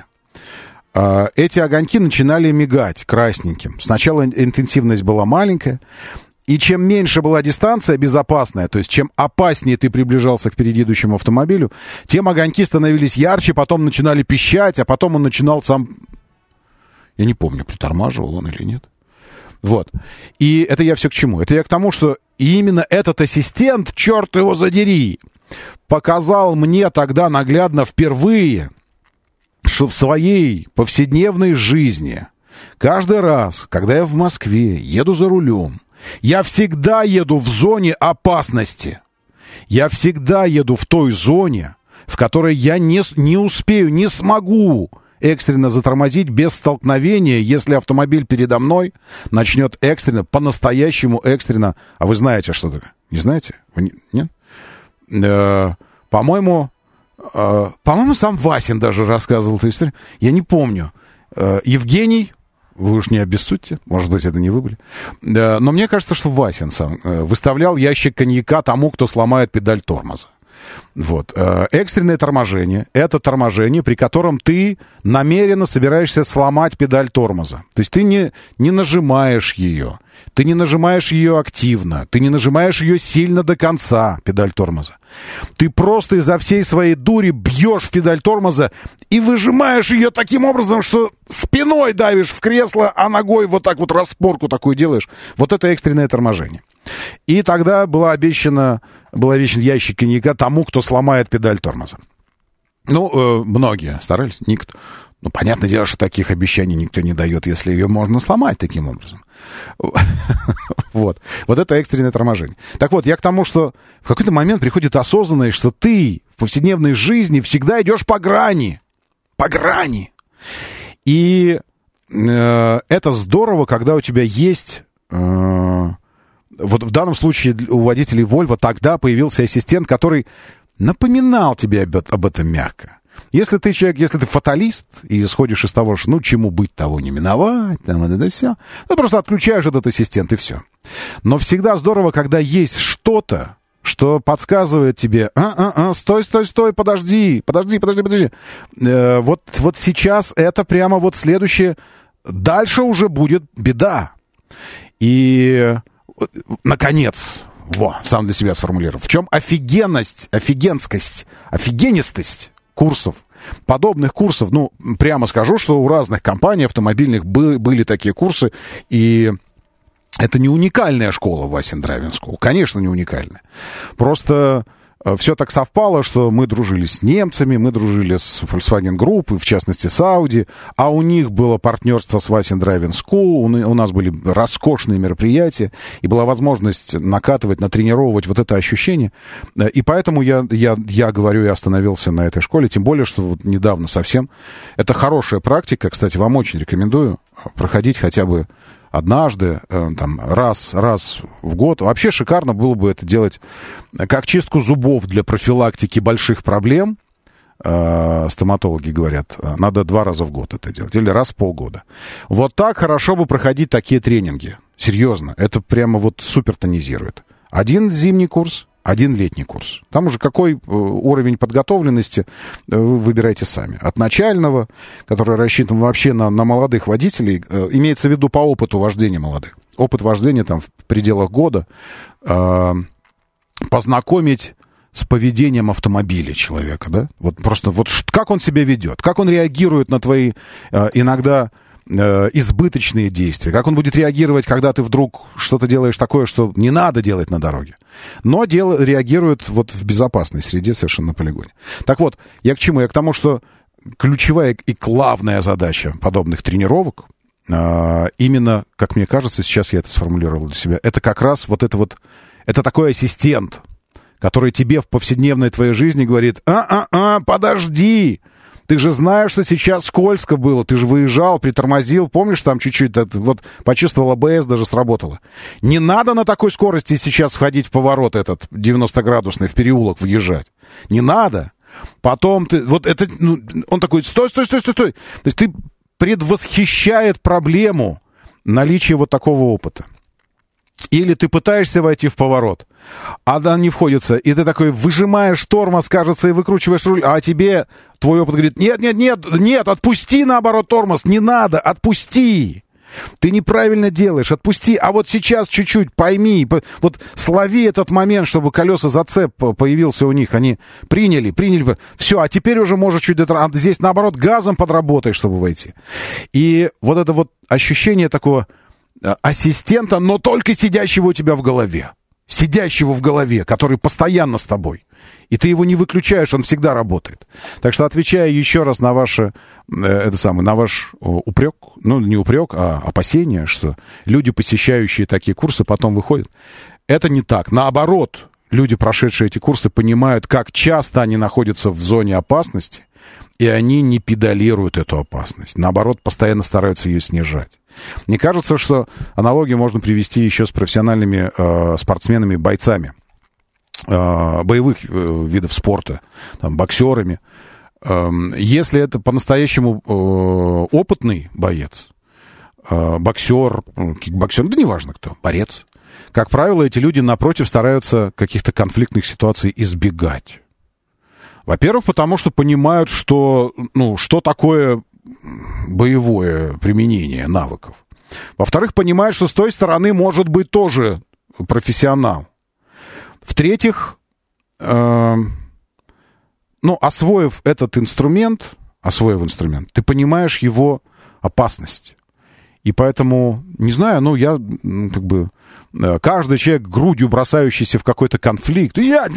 эти огоньки начинали мигать красненьким. Сначала интенсивность была маленькая, и чем меньше была дистанция безопасная, то есть чем опаснее ты приближался к впереди идущему автомобилю, тем огоньки становились ярче, потом начинали пищать, а потом он начинал сам... Я не помню, притормаживал он или нет. Вот. И это я все к чему? Это я к тому, что именно этот ассистент, черт его задери, показал мне тогда наглядно впервые, что в своей повседневной жизни каждый раз, когда я в Москве еду за рулем, я всегда еду в зоне опасности. Я всегда еду в той зоне, в которой я не, не успею, не смогу экстренно затормозить без столкновения, если автомобиль передо мной начнет экстренно, по-настоящему экстренно. А вы знаете, что такое? Не знаете? Вы не, нет? Э, по-моему... Uh, по-моему, сам Васин даже рассказывал эту историю. Я не помню. Uh, Евгений, вы уж не обессудьте, может быть, это не вы были. Uh, но мне кажется, что Васин сам uh, выставлял ящик коньяка тому, кто сломает педаль тормоза. Вот. Uh, экстренное торможение — это торможение, при котором ты намеренно собираешься сломать педаль тормоза. То есть ты не, не нажимаешь ее, ты не нажимаешь ее активно, ты не нажимаешь ее сильно до конца, педаль тормоза. Ты просто изо всей своей дури бьешь в педаль тормоза и выжимаешь ее таким образом, что спиной давишь в кресло, а ногой вот так вот распорку такую делаешь. Вот это экстренное торможение. И тогда была обещана, был обещан ящик коньяка тому, кто сломает педаль тормоза. Ну, э, многие старались, никто. Ну, понятное дело, что таких обещаний никто не дает, если ее можно сломать таким образом. Вот. Вот это экстренное торможение. Так вот, я к тому, что в какой-то момент приходит осознанность, что ты в повседневной жизни всегда идешь по грани. По грани. И э, это здорово, когда у тебя есть... Э, вот в данном случае у водителей Volvo тогда появился ассистент, который напоминал тебе об, об этом мягко. Если ты человек, если ты фаталист и исходишь из того, что ну чему быть, того не миновать, там это все, ну просто отключаешь этот ассистент и все. Но всегда здорово, когда есть что-то, что подсказывает тебе, а-а-а, стой, стой, стой, подожди, подожди, подожди, подожди. Э, вот, вот сейчас это прямо вот следующее, дальше уже будет беда. И, наконец, во, сам для себя сформулировал, в чем офигенность, офигенскость, офигенистость курсов, подобных курсов, ну, прямо скажу, что у разных компаний автомобильных были, были такие курсы, и это не уникальная школа Васин Driving School, конечно, не уникальная. Просто все так совпало, что мы дружили с немцами, мы дружили с Volkswagen Group, и в частности с Audi, а у них было партнерство с Васин Driving School, у нас были роскошные мероприятия, и была возможность накатывать, натренировать вот это ощущение. И поэтому я, я, я говорю, я остановился на этой школе, тем более, что вот недавно совсем. Это хорошая практика, кстати, вам очень рекомендую проходить хотя бы однажды, там, раз, раз в год. Вообще шикарно было бы это делать как чистку зубов для профилактики больших проблем. Э, стоматологи говорят, надо два раза в год это делать. Или раз в полгода. Вот так хорошо бы проходить такие тренинги. Серьезно. Это прямо вот супер тонизирует. Один зимний курс, один летний курс. Там уже какой уровень подготовленности вы выбираете сами. От начального, который рассчитан вообще на, на молодых водителей, имеется в виду по опыту вождения молодых. Опыт вождения там в пределах года. Э, познакомить с поведением автомобиля человека, да? Вот просто вот как он себя ведет, как он реагирует на твои э, иногда э, избыточные действия, как он будет реагировать, когда ты вдруг что-то делаешь такое, что не надо делать на дороге, но дел, реагирует вот в безопасной среде совершенно на полигоне. Так вот, я к чему? Я к тому, что ключевая и главная задача подобных тренировок, э, именно, как мне кажется, сейчас я это сформулировал для себя, это как раз вот это вот, это такой ассистент, который тебе в повседневной твоей жизни говорит: а-а-а, подожди, ты же знаешь, что сейчас скользко было, ты же выезжал, притормозил, помнишь, там чуть-чуть, это, вот почувствовал эй би эс, даже сработало. Не надо на такой скорости сейчас входить в поворот этот девяносто-градусный, в переулок въезжать. Не надо. Потом ты, вот это, ну, он такой: стой, стой, стой, стой, стой. То есть ты предвосхищает проблему наличие вот такого опыта. Или ты пытаешься войти в поворот, а она не входится, и ты такой выжимаешь тормоз, кажется, и выкручиваешь руль, а тебе твой опыт говорит, нет, нет, нет, нет, отпусти, наоборот, тормоз, не надо, отпусти. Ты неправильно делаешь, отпусти, а вот сейчас чуть-чуть пойми, вот слови этот момент, чтобы колеса зацеп появился у них, они приняли, приняли, все, а теперь уже можешь чуть, а здесь наоборот газом подработай, чтобы войти. И вот это вот ощущение такого ассистента, но только сидящего у тебя в голове, сидящего в голове, который постоянно с тобой. И ты его не выключаешь, он всегда работает. Так что, отвечая еще раз на ваше, э, это самое, на ваш о, упрек, ну, не упрек, а опасение, что люди, посещающие такие курсы, потом выходят. Это не так. Наоборот, люди, прошедшие эти курсы, понимают, как часто они находятся в зоне опасности, и они не педалируют эту опасность. Наоборот, постоянно стараются ее снижать. Мне кажется, что аналогию можно привести еще с профессиональными э, спортсменами, бойцами. Боевых видов спорта, там, боксерами. Если это по-настоящему опытный боец, боксер, кикбоксер, да неважно кто, борец, как правило, эти люди, напротив, стараются каких-то конфликтных ситуаций избегать. Во-первых, потому что понимают, что, ну, что такое боевое применение навыков. Во-вторых, понимают, что с той стороны может быть тоже профессионал. В-третьих, э, ну, освоив этот инструмент, освоив инструмент, ты понимаешь его опасность. И поэтому, не знаю, ну, я, как бы, каждый человек, грудью бросающийся в какой-то конфликт, я,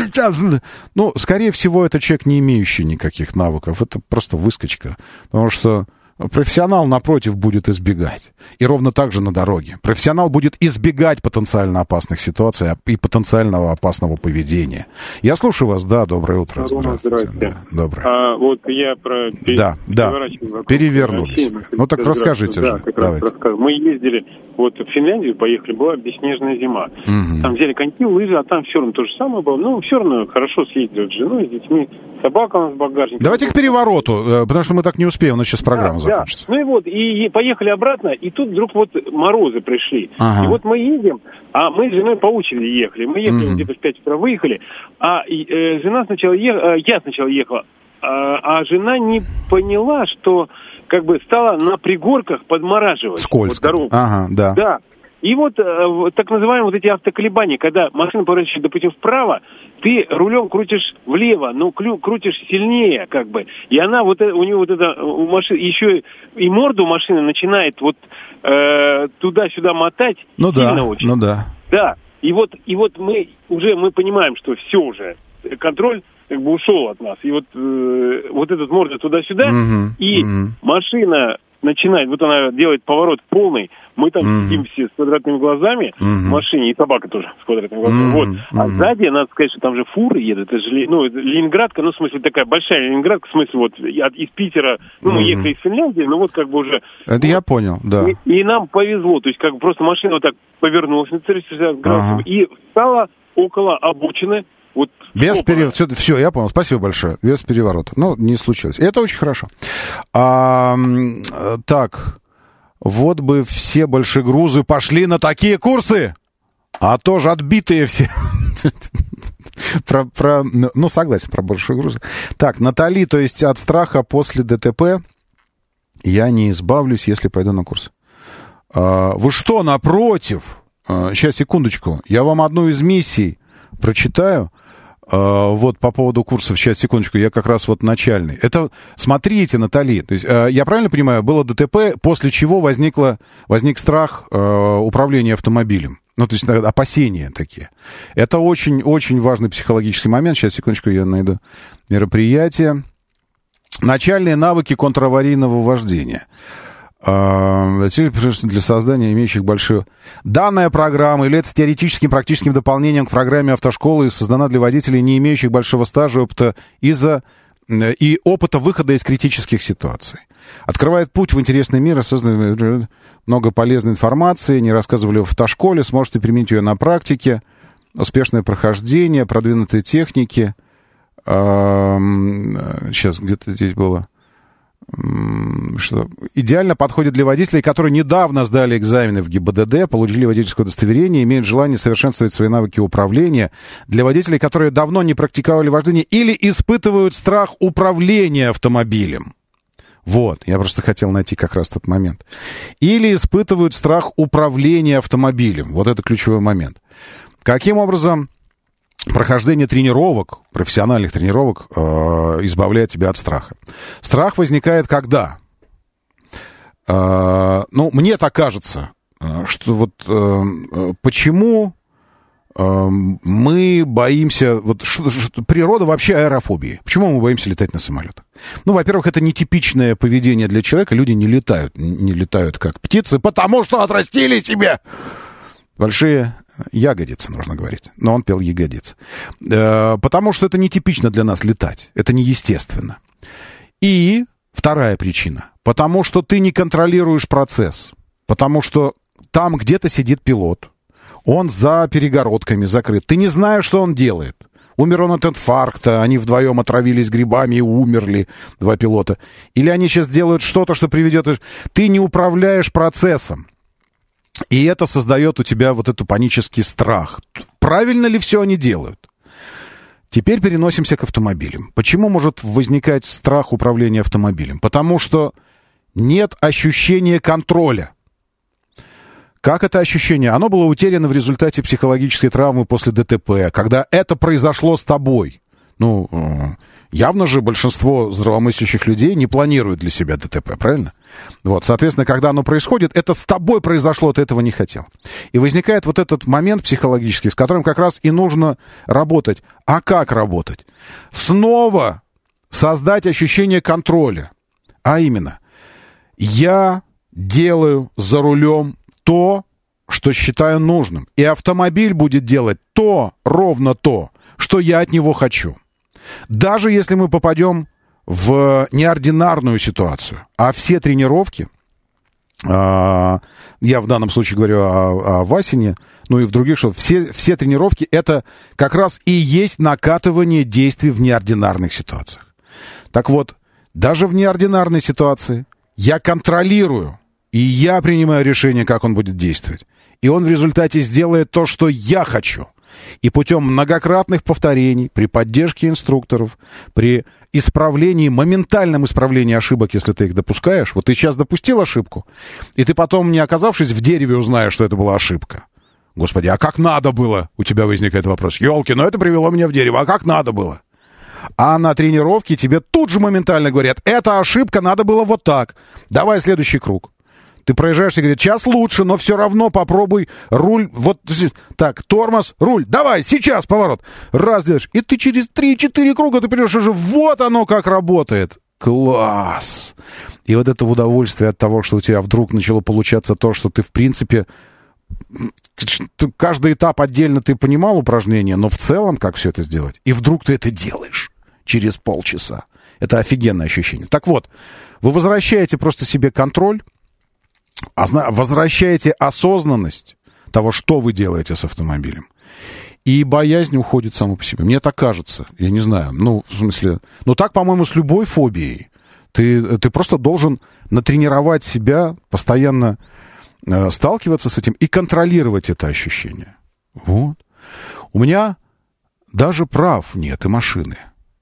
ну, скорее всего, это человек, не имеющий никаких навыков. Это просто выскочка. Потому что профессионал, напротив, будет избегать. И ровно так же на дороге. Профессионал будет избегать потенциально опасных ситуаций и потенциального опасного поведения. Я слушаю вас. Да, доброе утро. Здравствуйте. Здравствуйте. Да, доброе. А, вот я про... Да, да. Перевернулись. Ну, так расскажите да, же. Как раз мы ездили вот в Финляндию, поехали, была бесснежная зима. Угу. Там взяли коньки, лыжи, а там все равно то же самое было. Ну, все равно хорошо съездили с женой, с детьми. Собака у нас в багажнике. Давайте к перевороту, потому что мы так не успеем, у нас сейчас программа да, закончится. Да. Ну и вот, и, и поехали обратно, и тут вдруг вот морозы пришли. Ага. И вот мы едем, а мы с женой по очереди ехали. Мы ехали mm-hmm. где-то в пять утра, выехали, а э, жена сначала ехала, э, я сначала ехала, а, а жена не поняла, что как бы стала на пригорках подмораживать. Скользко. Вот дорогу. Ага, да. Да. И вот э, так называемые вот эти автоколебания, когда машина поворачивает, допустим, вправо, ты рулем крутишь влево, но крутишь сильнее, как бы. И она вот у нее вот это у машины еще и морду машины начинает вот э, туда-сюда мотать. Ну да, очень. ну да. Да. И вот и вот мы уже мы понимаем, что все уже контроль как бы ушел от нас. И вот э, вот этот морда туда-сюда, угу, и угу. машина начинает, вот она делает поворот полный, мы там mm-hmm. сидим все с квадратными глазами mm-hmm. в машине, и собака тоже с квадратными глазами. Mm-hmm. Вот. А mm-hmm. сзади, надо сказать, что там же фуры едут, это же, ну, Ленинградка, ну, в смысле, такая большая Ленинградка, в смысле, вот, от, из Питера, ну, мы mm-hmm. ехали из Финляндии, ну, вот, как бы уже... Это вот, я понял, да. И, и нам повезло, то есть, как бы просто машина вот так повернулась на триста шестьдесят градусов, uh-huh. и стала около обочины. Вот без переворота. Все, все, я понял. Спасибо большое. Без переворота. Ну, не случилось. Это очень хорошо. А, так, вот бы все большегрузы пошли на такие курсы, а тоже отбитые все. про, про, ну, согласен, про большегрузы. Так, Натали, то есть от страха после ДТП я не избавлюсь, если пойду на курс. А, вы что, напротив? А, сейчас, секундочку. Я вам одну из миссий прочитаю. Uh, вот по поводу курсов, сейчас, секундочку, я как раз вот начальный. Это, смотрите, Натали, то есть, uh, я правильно понимаю, было ДТП, после чего возникло, возник страх uh, управления автомобилем. Ну, то есть, опасения такие. Это очень-очень важный психологический момент. Сейчас, секундочку, я найду мероприятие. Начальные навыки контраварийного вождения. Для создания имеющих большую... Данная программа является теоретическим практическим дополнением к программе автошколы и создана для водителей, не имеющих большого стажа опыта из-за... и опыта выхода из критических ситуаций. Открывает путь в интересный мир, создано много полезной информации, не рассказывали в автошколе, сможете применить ее на практике, успешное прохождение, продвинутые техники. Сейчас, где-то здесь было... что идеально подходит для водителей, которые недавно сдали экзамены в ГИБДД, получили водительское удостоверение, имеют желание совершенствовать свои навыки управления. Для водителей, которые давно не практиковали вождение или испытывают страх управления автомобилем. Вот, я просто хотел найти как раз тот момент. Или испытывают страх управления автомобилем. Вот это ключевой момент. Каким образом прохождение тренировок, профессиональных тренировок, э, избавляет тебя от страха? Страх возникает когда? Э, ну, мне так кажется, что вот э, почему э, мы боимся... Вот, что, что, природа вообще аэрофобии. Почему мы боимся летать на самолетах? Ну, во-первых, это нетипичное поведение для человека. Люди не летают, не летают как птицы, потому что отрастили себе большие... Ягодицы, нужно говорить. Но он пел ягодицы. Э, потому что это нетипично для нас летать. Это неестественно. И вторая причина. Потому что ты не контролируешь процесс. Потому что там где-то сидит пилот. Он за перегородками закрыт. Ты не знаешь, что он делает. Умер он от инфаркта, они вдвоем отравились грибами и умерли, два пилота. Или они сейчас делают что-то, что приведет... Ты не управляешь процессом. И это создает у тебя вот этот панический страх. Правильно ли все они делают? Теперь переносимся к автомобилям. Почему может возникать страх управления автомобилем? Потому что нет ощущения контроля. Как это ощущение? Оно было утеряно в результате психологической травмы после ДТП, когда это произошло с тобой. Ну, явно же большинство здравомыслящих людей не планируют для себя ДТП, правильно? Вот, соответственно, когда оно происходит, это с тобой произошло, ты этого не хотел. И возникает вот этот момент психологический, с которым как раз и нужно работать. А как работать? Снова создать ощущение контроля. А именно, я делаю за рулем то, что считаю нужным. И автомобиль будет делать то, ровно то, что я от него хочу. Даже если мы попадем в неординарную ситуацию, а все тренировки, я в данном случае говорю о, о Васине, ну и в других, что все, все тренировки это как раз и есть накатывание действий в неординарных ситуациях. Так вот, даже в неординарной ситуации я контролирую, и я принимаю решение, как он будет действовать. И он в результате сделает то, что я хочу. И путем многократных повторений, при поддержке инструкторов, при исправлении, моментальном исправлении ошибок, если ты их допускаешь. Вот ты сейчас допустил ошибку, и ты потом, не оказавшись в дереве, узнаешь, что это была ошибка. Господи, а как надо было? У тебя возникает вопрос. Ёлки, но это привело меня в дерево. А как надо было? А на тренировке тебе тут же моментально говорят, эта ошибка, надо было вот так. Давай следующий круг. Ты проезжаешь и говорит, сейчас лучше, но все равно попробуй руль, вот так, тормоз, руль, давай, сейчас поворот. Раз делаешь, и ты через три-четыре круга, ты понимаешь, уже вот оно как работает. Класс! И вот это удовольствие от того, что у тебя вдруг начало получаться то, что ты, в принципе, каждый этап отдельно ты понимал упражнение, но в целом, как все это сделать, и вдруг ты это делаешь через полчаса. Это офигенное ощущение. Так вот, вы возвращаете просто себе контроль, возвращаете осознанность того, что вы делаете с автомобилем. И боязнь уходит само по себе. Мне так кажется. Я не знаю. Ну, в смысле... Ну, так, по-моему, с любой фобией. Ты, ты просто должен натренировать себя, постоянно э, сталкиваться с этим и контролировать это ощущение. Вот. У меня даже прав нет и машины.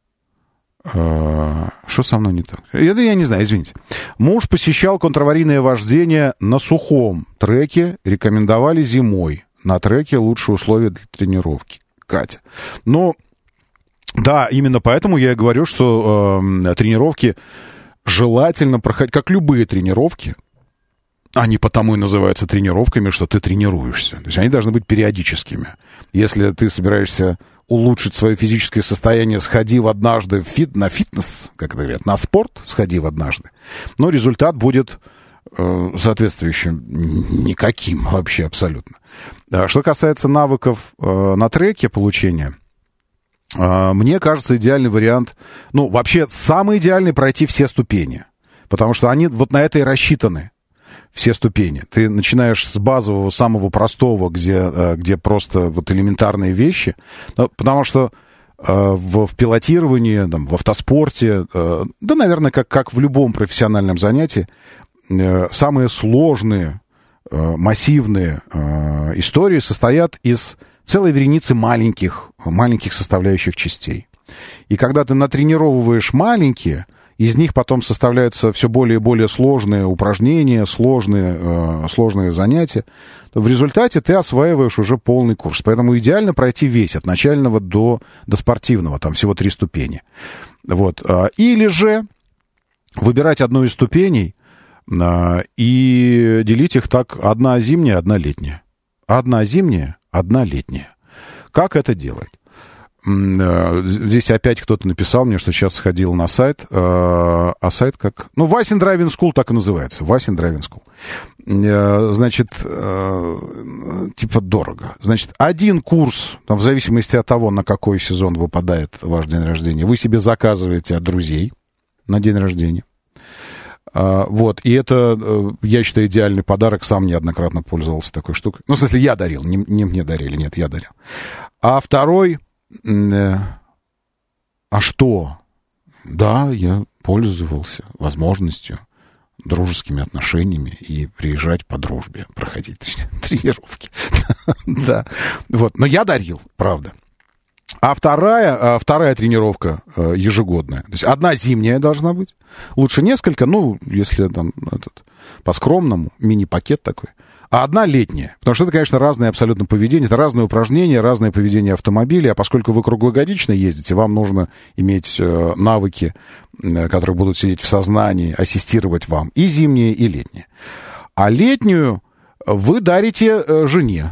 Что со мной не так? Я, я не знаю, извините. Муж посещал контраварийное вождение на сухом треке. Рекомендовали зимой. На треке лучшие условия для тренировки. Катя. Ну, да, именно поэтому я и говорю, что э, тренировки желательно проходить, как любые тренировки. Они потому и называются тренировками, что ты тренируешься. То есть они должны быть периодическими. Если ты собираешься улучшить свое физическое состояние, сходи в однажды в фит, на фитнес, как это говорят, на спорт, сходи в однажды. Но результат будет э, соответствующим никаким вообще абсолютно. Что касается навыков э, на треке получения, э, мне кажется, идеальный вариант, ну, вообще самый идеальный пройти все ступени. Потому что они вот на это и рассчитаны. Все ступени. Ты начинаешь с базового, самого простого, где, где просто вот элементарные вещи. Потому что в, в пилотировании, там, в автоспорте, да, наверное, как, как в любом профессиональном занятии, самые сложные, массивные истории состоят из целой вереницы маленьких, маленьких составляющих частей. И когда ты натренировываешь маленькие, из них потом составляются все более и более сложные упражнения, сложные, сложные занятия, то в результате ты осваиваешь уже полный курс. Поэтому идеально пройти весь, от начального до, до спортивного, там всего три ступени. Вот. Или же выбирать одну из ступеней и делить их так: одна зимняя, одна летняя. Одна зимняя, одна летняя. Как это делать? Здесь опять кто-то написал мне, что сейчас сходил на сайт. А сайт как? Ну, Васин Driving School так и называется. Васин Driving School. Значит, типа дорого. Значит, один курс, в зависимости от того, на какой сезон выпадает ваш день рождения, вы себе заказываете от друзей на день рождения. Вот, и это, я считаю, идеальный подарок. Сам неоднократно пользовался такой штукой. Ну, в смысле, я дарил, не, не мне дарили, нет, я дарил. А второй... А что? Да, я пользовался возможностью, дружескими отношениями и приезжать по дружбе, проходить тренировки. Да, вот. Но я дарил, правда. А вторая, вторая тренировка ежегодная. То есть одна зимняя должна быть. Лучше несколько, ну, если там этот, по-скромному, мини-пакет такой. А одна летняя. Потому что это, конечно, разное абсолютно поведение. Это разные упражнения, разное поведение автомобиля. А поскольку вы круглогодично ездите, вам нужно иметь э, навыки, э, которые будут сидеть в сознании, ассистировать вам. И зимние, и летние. А летнюю вы дарите э, жене.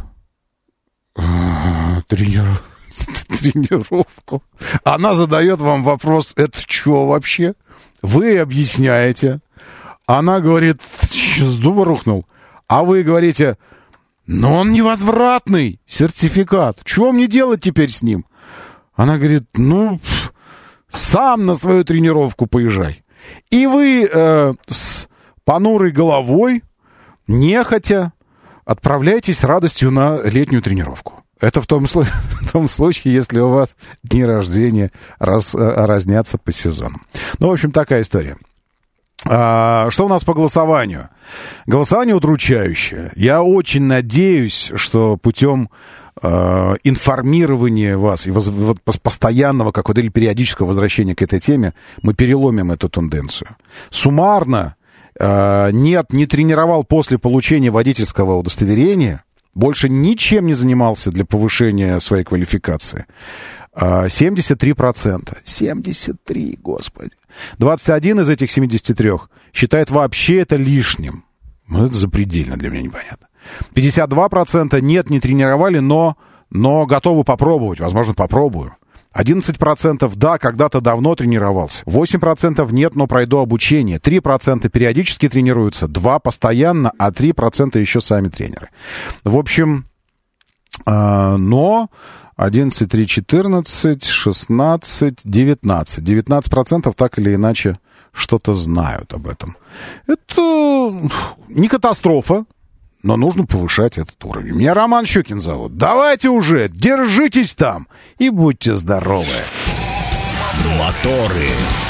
Тренер... Тренировку. Она задает вам вопрос: это что вообще? Вы объясняете. Она говорит: с дуба рухнул. А вы говорите: но он невозвратный сертификат. Чего мне делать теперь с ним? Она говорит: ну, сам на свою тренировку поезжай. И вы э, с понурой головой, нехотя, отправляетесь с радостью на летнюю тренировку. Это в том, в том случае, если у вас дни рождения раз, разнятся по сезонам. Ну, в общем, такая история. А, что у нас по голосованию? Голосование удручающее. Я очень надеюсь, что путем э, информирования вас и воз, вот, постоянного какого-то или периодического возвращения к этой теме мы переломим эту тенденцию. Суммарно э, нет, не тренировал после получения водительского удостоверения, больше ничем не занимался для повышения своей квалификации. семьдесят три процента. семьдесят три, господи. двадцать один из этих семидесяти трёх считает вообще это лишним. Ну, это запредельно для меня непонятно. пятьдесят два процента нет, не тренировали, но, но готовы попробовать. Возможно, попробую. одиннадцать процентов да, когда-то давно тренировался. восемь процентов нет, но пройду обучение. три процента периодически тренируются, два процента постоянно, а три процента еще сами тренеры. В общем, э, но... одиннадцать, три, четырнадцать, шестнадцать, девятнадцать. девятнадцать процентов так или иначе что-то знают об этом. Это не катастрофа, но нужно повышать этот уровень. Меня Роман Щукин зовут. Давайте уже, держитесь там и будьте здоровы. Моторы.